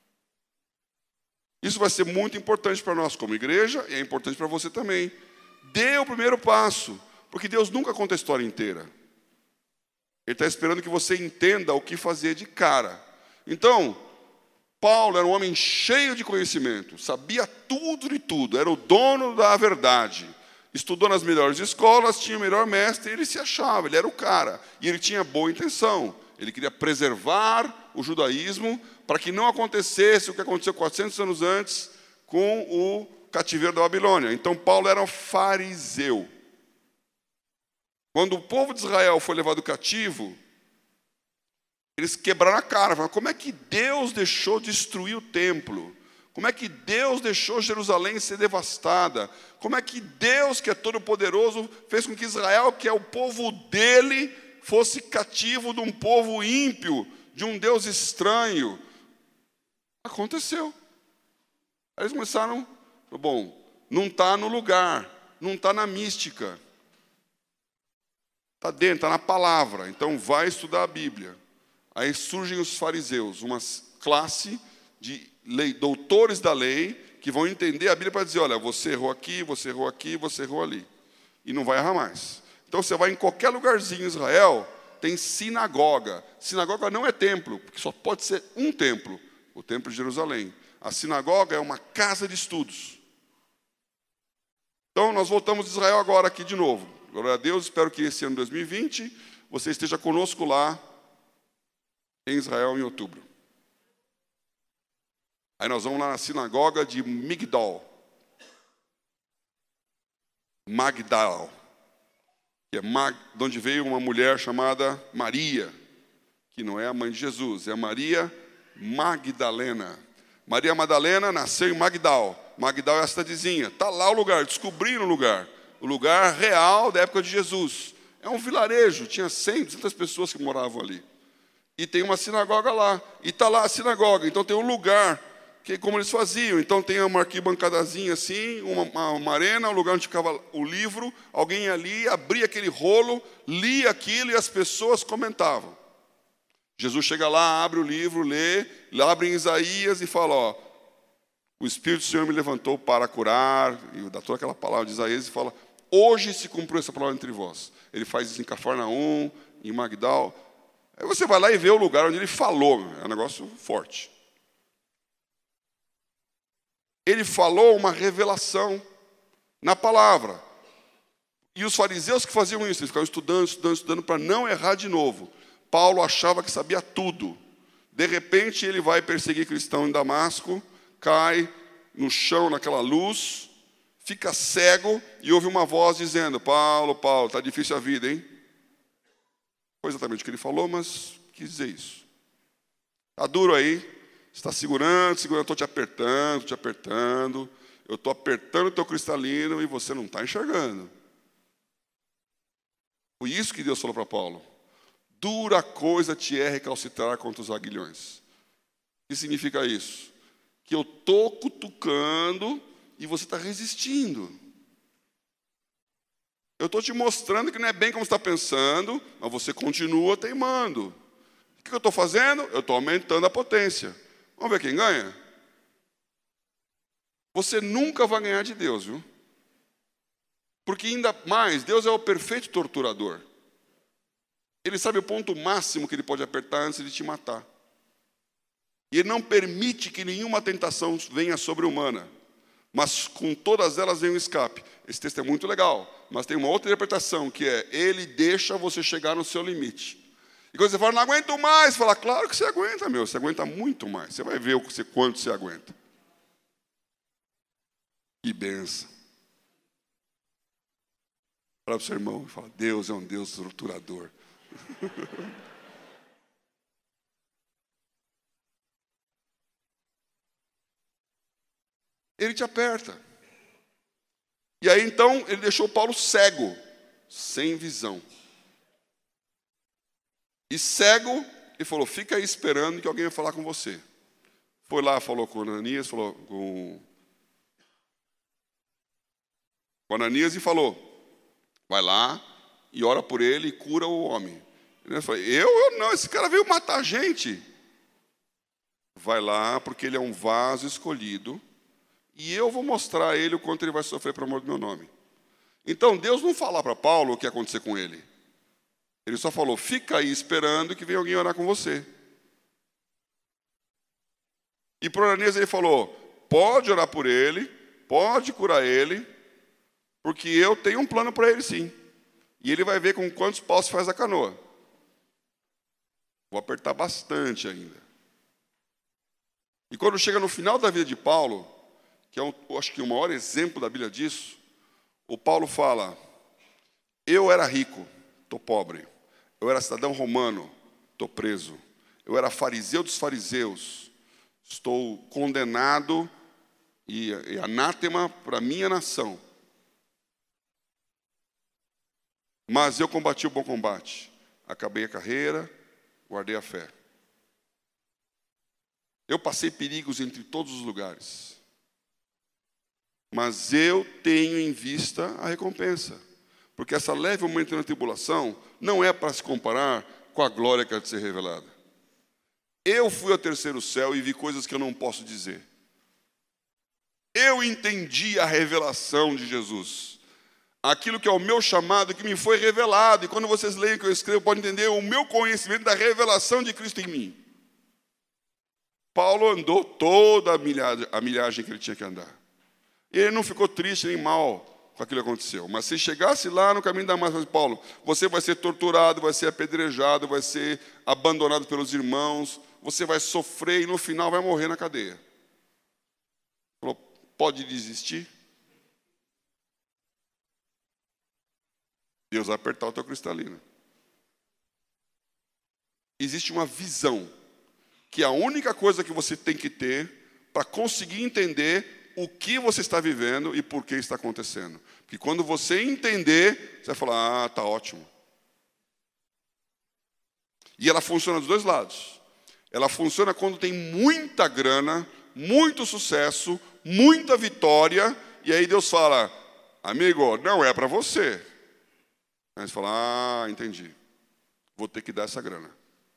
Isso vai ser muito importante para nós como igreja e é importante para você também. Dê o primeiro passo, porque Deus nunca conta a história inteira. Ele está esperando que você entenda o que fazer de cara. Então, Paulo era um homem cheio de conhecimento, sabia tudo de tudo, era o dono da verdade. Estudou nas melhores escolas, tinha o melhor mestre, ele se achava, ele era o cara. E ele tinha boa intenção. Ele queria preservar o judaísmo para que não acontecesse o que aconteceu 400 anos antes com o cativeiro da Babilônia. Então, Paulo era um fariseu. Quando o povo de Israel foi levado cativo, eles quebraram a cara. Falaram, como é que Deus deixou destruir o templo? Como é que Deus deixou Jerusalém ser devastada? Como é que Deus, que é todo-poderoso, fez com que Israel, que é o povo dele, fosse cativo de um povo ímpio, de um Deus estranho? Aconteceu. Aí eles começaram, bom, não está no lugar, não está na mística. Está dentro, está na palavra. Então vai estudar a Bíblia. Aí surgem os fariseus, uma classe de doutores da lei, que vão entender a Bíblia para dizer, olha, você errou aqui, você errou aqui, você errou ali. E não vai errar mais. Então você vai em qualquer lugarzinho em Israel, tem sinagoga. Sinagoga não é templo, porque só pode ser um templo, o templo de Jerusalém. A sinagoga é uma casa de estudos. Então nós voltamos de Israel agora aqui de novo. Glória a Deus, espero que esse ano 2020 você esteja conosco lá em Israel em outubro. Aí nós vamos lá na sinagoga de Migdal. Magdal. Que é de onde veio uma mulher chamada Maria, que não é a mãe de Jesus, é a Maria Magdalena. Maria Madalena nasceu em Magdal. Magdal é a cidadezinha. Está lá o lugar, descobriram o lugar. O lugar real da época de Jesus. É um vilarejo, tinha 100, 200 pessoas que moravam ali. E tem uma sinagoga lá. E está lá a sinagoga. Então tem um lugar, que como eles faziam. Então tem uma arquibancadazinha assim, uma arena, um lugar onde ficava o livro. Alguém ali abria aquele rolo, lia aquilo e as pessoas comentavam. Jesus chega lá, abre o livro, lê, abre em Isaías e fala, ó, o Espírito do Senhor me levantou para curar, e dá toda aquela palavra de Isaías e fala, hoje se cumpriu essa palavra entre vós. Ele faz isso em Cafarnaum, em Magdal. Aí você vai lá e vê o lugar onde ele falou, é um negócio forte. Ele falou uma revelação na palavra. E os fariseus que faziam isso, eles ficavam estudando para não errar de novo. Paulo achava que sabia tudo. De repente ele vai perseguir cristão em Damasco, cai no chão naquela luz, fica cego e ouve uma voz dizendo: Paulo, Paulo, está difícil a vida, hein? Foi exatamente o que ele falou, mas quis dizer isso. Está duro aí, você está segurando, estou te apertando. Eu estou apertando o teu cristalino e você não está enxergando. Foi isso que Deus falou para Paulo. Dura coisa te é recalcitrar contra os aguilhões. O que significa isso? Que eu estou cutucando e você está resistindo. Eu estou te mostrando que não é bem como você está pensando, mas você continua teimando. O que eu estou fazendo? Eu estou aumentando a potência. Vamos ver quem ganha? Você nunca vai ganhar de Deus, viu? Porque ainda mais, Deus é o perfeito torturador. Ele sabe o ponto máximo que ele pode apertar antes de te matar. E ele não permite que nenhuma tentação venha sobre-humana. Mas com todas elas vem um escape. Esse texto é muito legal, mas tem uma outra interpretação, que é: ele deixa você chegar no seu limite. E quando você fala, não aguento mais, fala, claro que você aguenta, meu. Você aguenta muito mais. Você vai ver quanto você aguenta. Que benção. Fala para o seu irmão e fala: Deus é um Deus torturador. Ele te aperta. E aí então ele deixou Paulo cego, sem visão. E cego, ele falou: fica aí esperando que alguém vai falar com você. Foi lá, falou com Ananias, falou com Ananias e falou: vai lá e ora por ele e cura o homem. Ele falou: eu não, esse cara veio matar a gente. Vai lá, porque ele é um vaso escolhido, e eu vou mostrar a ele o quanto ele vai sofrer por amor do meu nome. Então Deus não fala para Paulo o que ia acontecer com ele. Ele só falou: fica aí esperando que venha alguém orar com você. E para Ananias ele falou: pode orar por ele, pode curar ele, porque eu tenho um plano para ele sim. E ele vai ver com quantos paus faz a canoa. Vou apertar bastante ainda. E quando chega no final da vida de Paulo, que é eu acho que o maior exemplo da Bíblia disso, o Paulo fala: eu era rico, estou pobre. Eu era cidadão romano, estou preso. Eu era fariseu dos fariseus, estou condenado e anátema para a minha nação. Mas eu combati o bom combate, acabei a carreira, guardei a fé. Eu passei perigos entre todos os lugares, mas eu tenho em vista a recompensa, porque essa leve momentânea tribulação não é para se comparar com a glória que há de ser revelada. Eu fui ao terceiro céu e vi coisas que eu não posso dizer. Eu entendi a revelação de Jesus, aquilo que é o meu chamado, que me foi revelado. E quando vocês leem o que eu escrevo, podem entender o meu conhecimento da revelação de Cristo em mim. Paulo andou toda a milhagem que ele tinha que andar. E ele não ficou triste nem mal com aquilo que aconteceu. Mas se chegasse lá no caminho da Damasco, Paulo, você vai ser torturado, vai ser apedrejado, vai ser abandonado pelos irmãos, você vai sofrer e no final vai morrer na cadeia. Falou: pode desistir? Deus vai apertar o teu cristalino. Existe uma visão, que a única coisa que você tem que ter para conseguir entender o que você está vivendo e por que está acontecendo. Porque quando você entender, você vai falar: ah, está ótimo. E ela funciona dos dois lados. Ela funciona quando tem muita grana, muito sucesso, muita vitória, e aí Deus fala: amigo, não é para você. Aí você fala: ah, entendi. Vou ter que dar essa grana.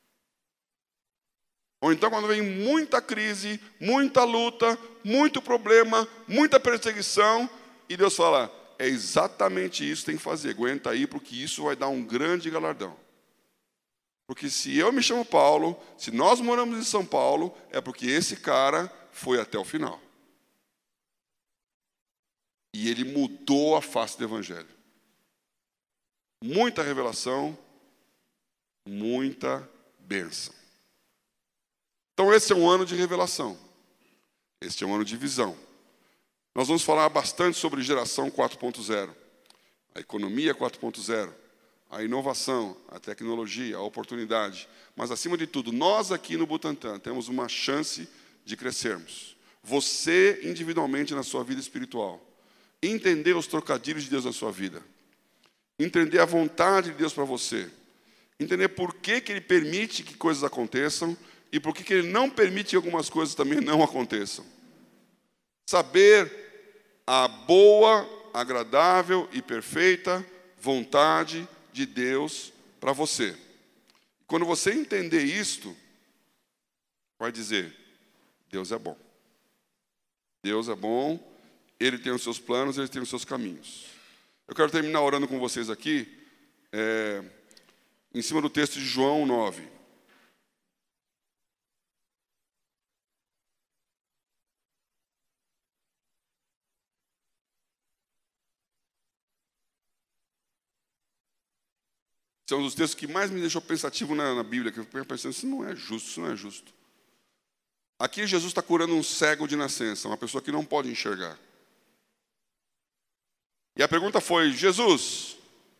Ou então quando vem muita crise, muita luta, muito problema, muita perseguição, e Deus fala: é exatamente isso que tem que fazer, aguenta aí, porque isso vai dar um grande galardão. Porque se eu me chamo Paulo, se nós moramos em São Paulo, é porque esse cara foi até o final. E ele mudou a face do evangelho. Muita revelação, muita bênção. Então esse é um ano de revelação. Este é um ano de visão. Nós vamos falar bastante sobre geração 4.0. A economia 4.0. A inovação, a tecnologia, a oportunidade. Mas, acima de tudo, nós aqui no Butantã temos uma chance de crescermos. Você, individualmente, na sua vida espiritual. Entender os trocadilhos de Deus na sua vida. Entender a vontade de Deus para você. Entender por que Ele permite que coisas aconteçam e por que Ele não permite que algumas coisas também não aconteçam. Saber a boa, agradável e perfeita vontade de Deus para você. Quando você entender isto, vai dizer, Deus é bom. Deus é bom, Ele tem os seus planos, Ele tem os seus caminhos. Eu quero terminar orando com vocês aqui, em cima do texto de João 9. Esse é um dos textos que mais me deixou pensativo na Bíblia, que eu fico pensando, isso não é justo, isso não é justo. Aqui Jesus está curando um cego de nascença, uma pessoa que não pode enxergar. E a pergunta foi, Jesus,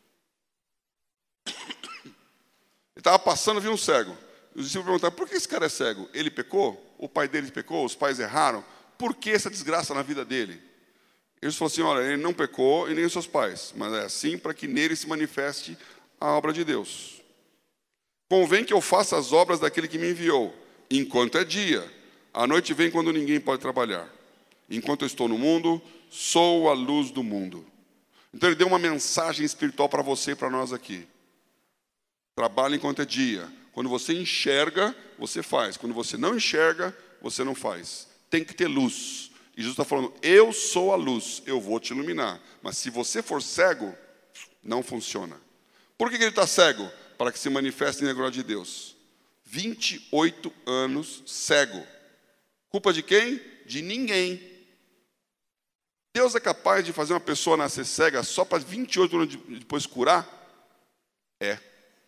ele estava passando e viu um cego. Os discípulos perguntaram, por que esse cara é cego? Ele pecou? O pai dele pecou? Os pais erraram? Por que essa desgraça na vida dele? Jesus falou assim, olha, ele não pecou e nem os seus pais, mas é assim para que nele se manifeste a obra de Deus. Convém que eu faça as obras daquele que me enviou, enquanto é dia. A noite vem quando ninguém pode trabalhar. Enquanto eu estou no mundo, sou a luz do mundo. Então ele deu uma mensagem espiritual para você e para nós aqui. Trabalhe enquanto é dia. Quando você enxerga, você faz. Quando você não enxerga, você não faz. Tem que ter luz. E Jesus está falando, eu sou a luz, eu vou te iluminar. Mas se você for cego, não funciona. Por que ele está cego? Para que se manifeste na glória de Deus. 28 anos cego. Culpa de quem? De ninguém. Deus é capaz de fazer uma pessoa nascer cega só para 28 anos depois curar? É.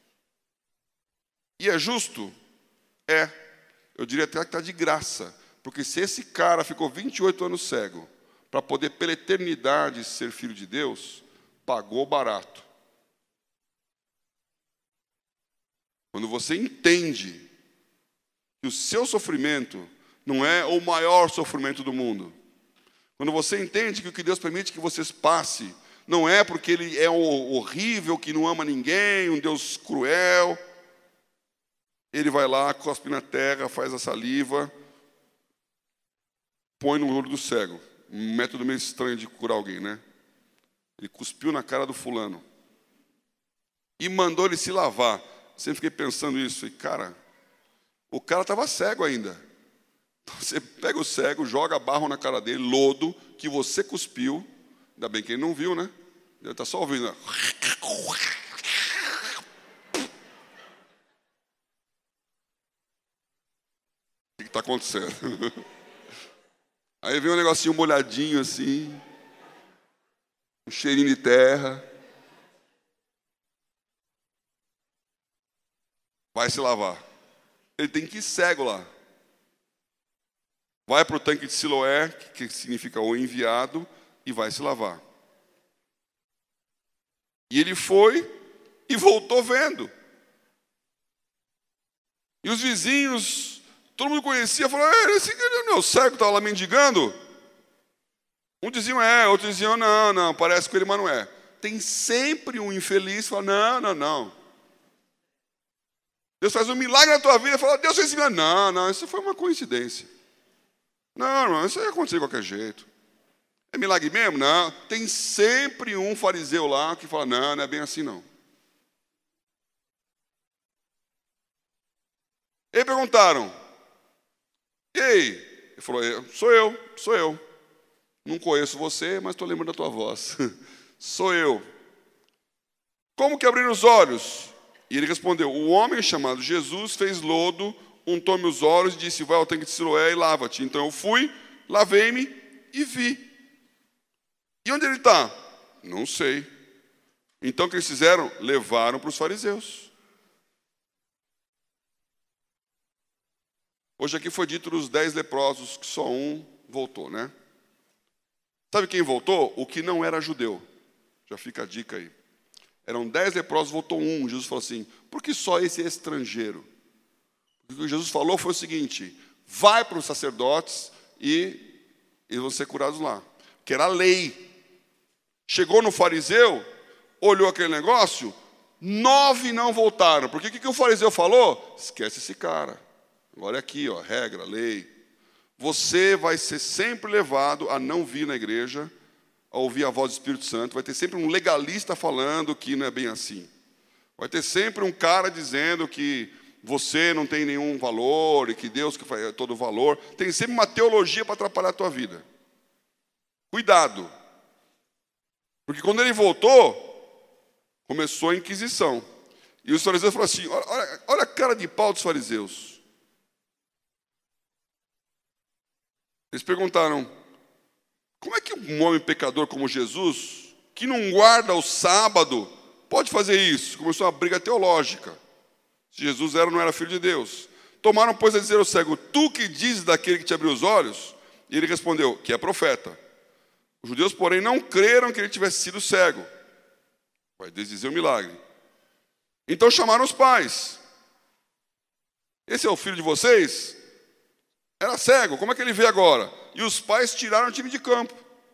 E é justo? É. Eu diria até que está de graça. Porque se esse cara ficou 28 anos cego, para poder pela eternidade ser filho de Deus, pagou barato. Quando você entende que o seu sofrimento não é o maior sofrimento do mundo. Quando você entende que o que Deus permite que vocês passem não é porque Ele é horrível, que não ama ninguém, um Deus cruel. Ele vai lá, cospe na terra, faz a saliva, põe no olho do cego. Um método meio estranho de curar alguém, né? Ele cuspiu na cara do fulano. E mandou ele se lavar. Sempre fiquei pensando isso. E, cara, o cara estava cego ainda. Você pega o cego, joga barro na cara dele, lodo, que você cuspiu. Ainda bem que ele não viu, né? Ele está só ouvindo. O que está acontecendo? Aí vem um negocinho molhadinho assim. Um cheirinho de terra. Vai se lavar. Ele tem que ir cego lá. Vai para o tanque de Siloé, que significa o enviado, e vai se lavar. E ele foi e voltou vendo. E os vizinhos, todo mundo conhecia, falou, esse não é o cego que estava lá mendigando? Um dizia outro dizia, não, parece com ele, mas não é. Tem sempre um infeliz que fala, não. Deus faz um milagre na tua vida e fala, Deus fez isso. Não, isso foi uma coincidência. Não, isso ia acontecer de qualquer jeito. É milagre mesmo? Não. Tem sempre um fariseu lá que fala, não é bem assim não. E perguntaram, e aí? Ele falou, sou eu. Não conheço você, mas estou lembrando da tua voz. Sou eu. Como que abriram os olhos? E ele respondeu, o homem chamado Jesus fez lodo, untou-me os olhos e disse, vai ao tanque de Siloé e lava-te. Então eu fui, lavei-me e vi. E onde ele está? Não sei. Então o que eles fizeram? Levaram para os fariseus. Hoje aqui foi dito dos 10 leprosos que só um voltou, né? Sabe quem voltou? O que não era judeu. Já fica a dica aí. Eram 10 leprosos, voltou um. Jesus falou assim, por que só esse é estrangeiro? O que Jesus falou foi o seguinte, vai para os sacerdotes e eles vão ser curados lá. Que era a lei. Chegou no fariseu, olhou aquele negócio, 9 não voltaram. Porque o que o fariseu falou? Esquece esse cara. Agora é aqui, ó, regra, lei. Você vai ser sempre levado a não vir na igreja, a ouvir a voz do Espírito Santo. Vai ter sempre um legalista falando que não é bem assim. Vai ter sempre um cara dizendo que você não tem nenhum valor e que Deus que faz todo o valor. Tem sempre uma teologia para atrapalhar a tua vida. Cuidado. Porque quando ele voltou, começou a Inquisição. E os fariseus falaram assim, olha a cara de pau dos fariseus. Eles perguntaram, como é que um homem pecador como Jesus, que não guarda o sábado, pode fazer isso? Começou uma briga teológica. Se Jesus era ou não era filho de Deus. Tomaram, pois, a dizer ao cego, tu que dizes daquele que te abriu os olhos? E ele respondeu, que é profeta. Os judeus, porém, não creram que ele tivesse sido cego. Vai desdizer o milagre. Então chamaram os pais. Esse é o filho de vocês? Era cego, como é que ele vê agora? E os pais tiraram o time de campo.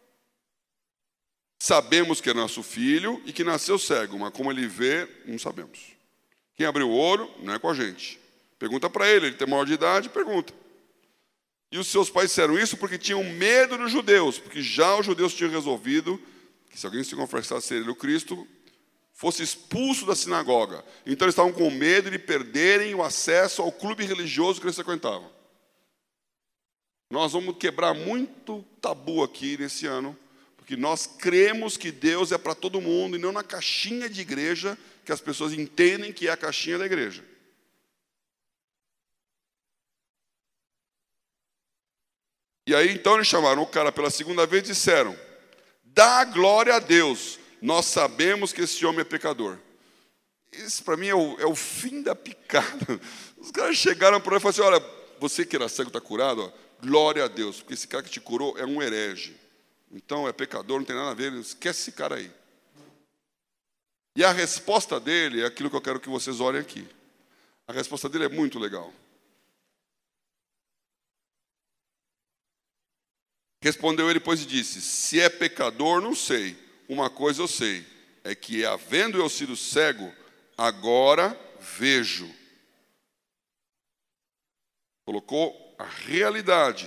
Sabemos que é nosso filho e que nasceu cego, mas como ele vê, não sabemos. Quem abriu o olho não é com a gente. Pergunta para ele tem maior de idade, pergunta. E os seus pais disseram isso porque tinham medo dos judeus, porque já os judeus tinham resolvido que se alguém se confessasse ser ele o Cristo, fosse expulso da sinagoga. Então eles estavam com medo de perderem o acesso ao clube religioso que eles frequentavam. Nós vamos quebrar muito tabu aqui nesse ano, porque nós cremos que Deus é para todo mundo e não na caixinha de igreja que as pessoas entendem que é a caixinha da igreja. E aí então eles chamaram o cara pela segunda vez e disseram, dá glória a Deus, nós sabemos que esse homem é pecador. Isso para mim é o fim da picada. Os caras chegaram para ele e falaram assim, olha, você que era cego está curado, ó, glória a Deus, porque esse cara que te curou é um herege. Então é pecador, não tem nada a ver, esquece esse cara aí. E a resposta dele é aquilo que eu quero que vocês olhem aqui. A resposta dele é muito legal. Respondeu ele, pois, e disse, se é pecador, não sei. Uma coisa eu sei, é que havendo eu sido cego, agora vejo. Colocou a realidade.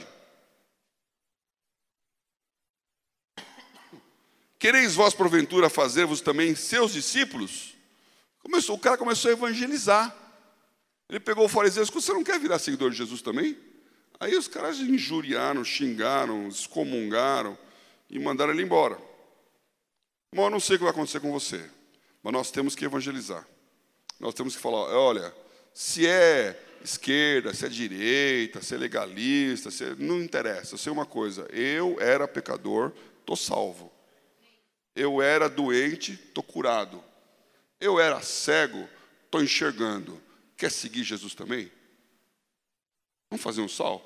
Quereis vós, porventura, fazer-vos também seus discípulos? O cara começou a evangelizar. Ele pegou o fariseu e disse, você não quer virar seguidor de Jesus também? Aí os caras injuriaram, xingaram, excomungaram e mandaram ele embora. Bom, eu não sei o que vai acontecer com você, mas nós temos que evangelizar. Nós temos que falar, olha, se é esquerda, se é direita, se é legalista, não interessa. Eu sei uma coisa, eu era pecador, estou salvo. Eu era doente, estou curado. Eu era cego, estou enxergando. Quer seguir Jesus também? Vamos fazer um sal?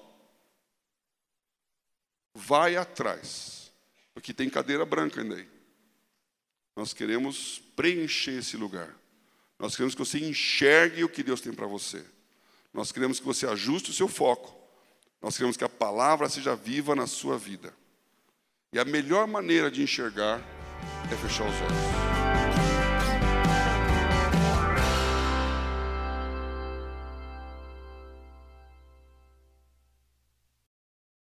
Vai atrás, porque tem cadeira branca ainda aí. Nós queremos preencher esse lugar. Nós queremos que você enxergue o que Deus tem para você. Nós queremos que você ajuste o seu foco. Nós queremos que a palavra seja viva na sua vida. E a melhor maneira de enxergar é fechar os olhos.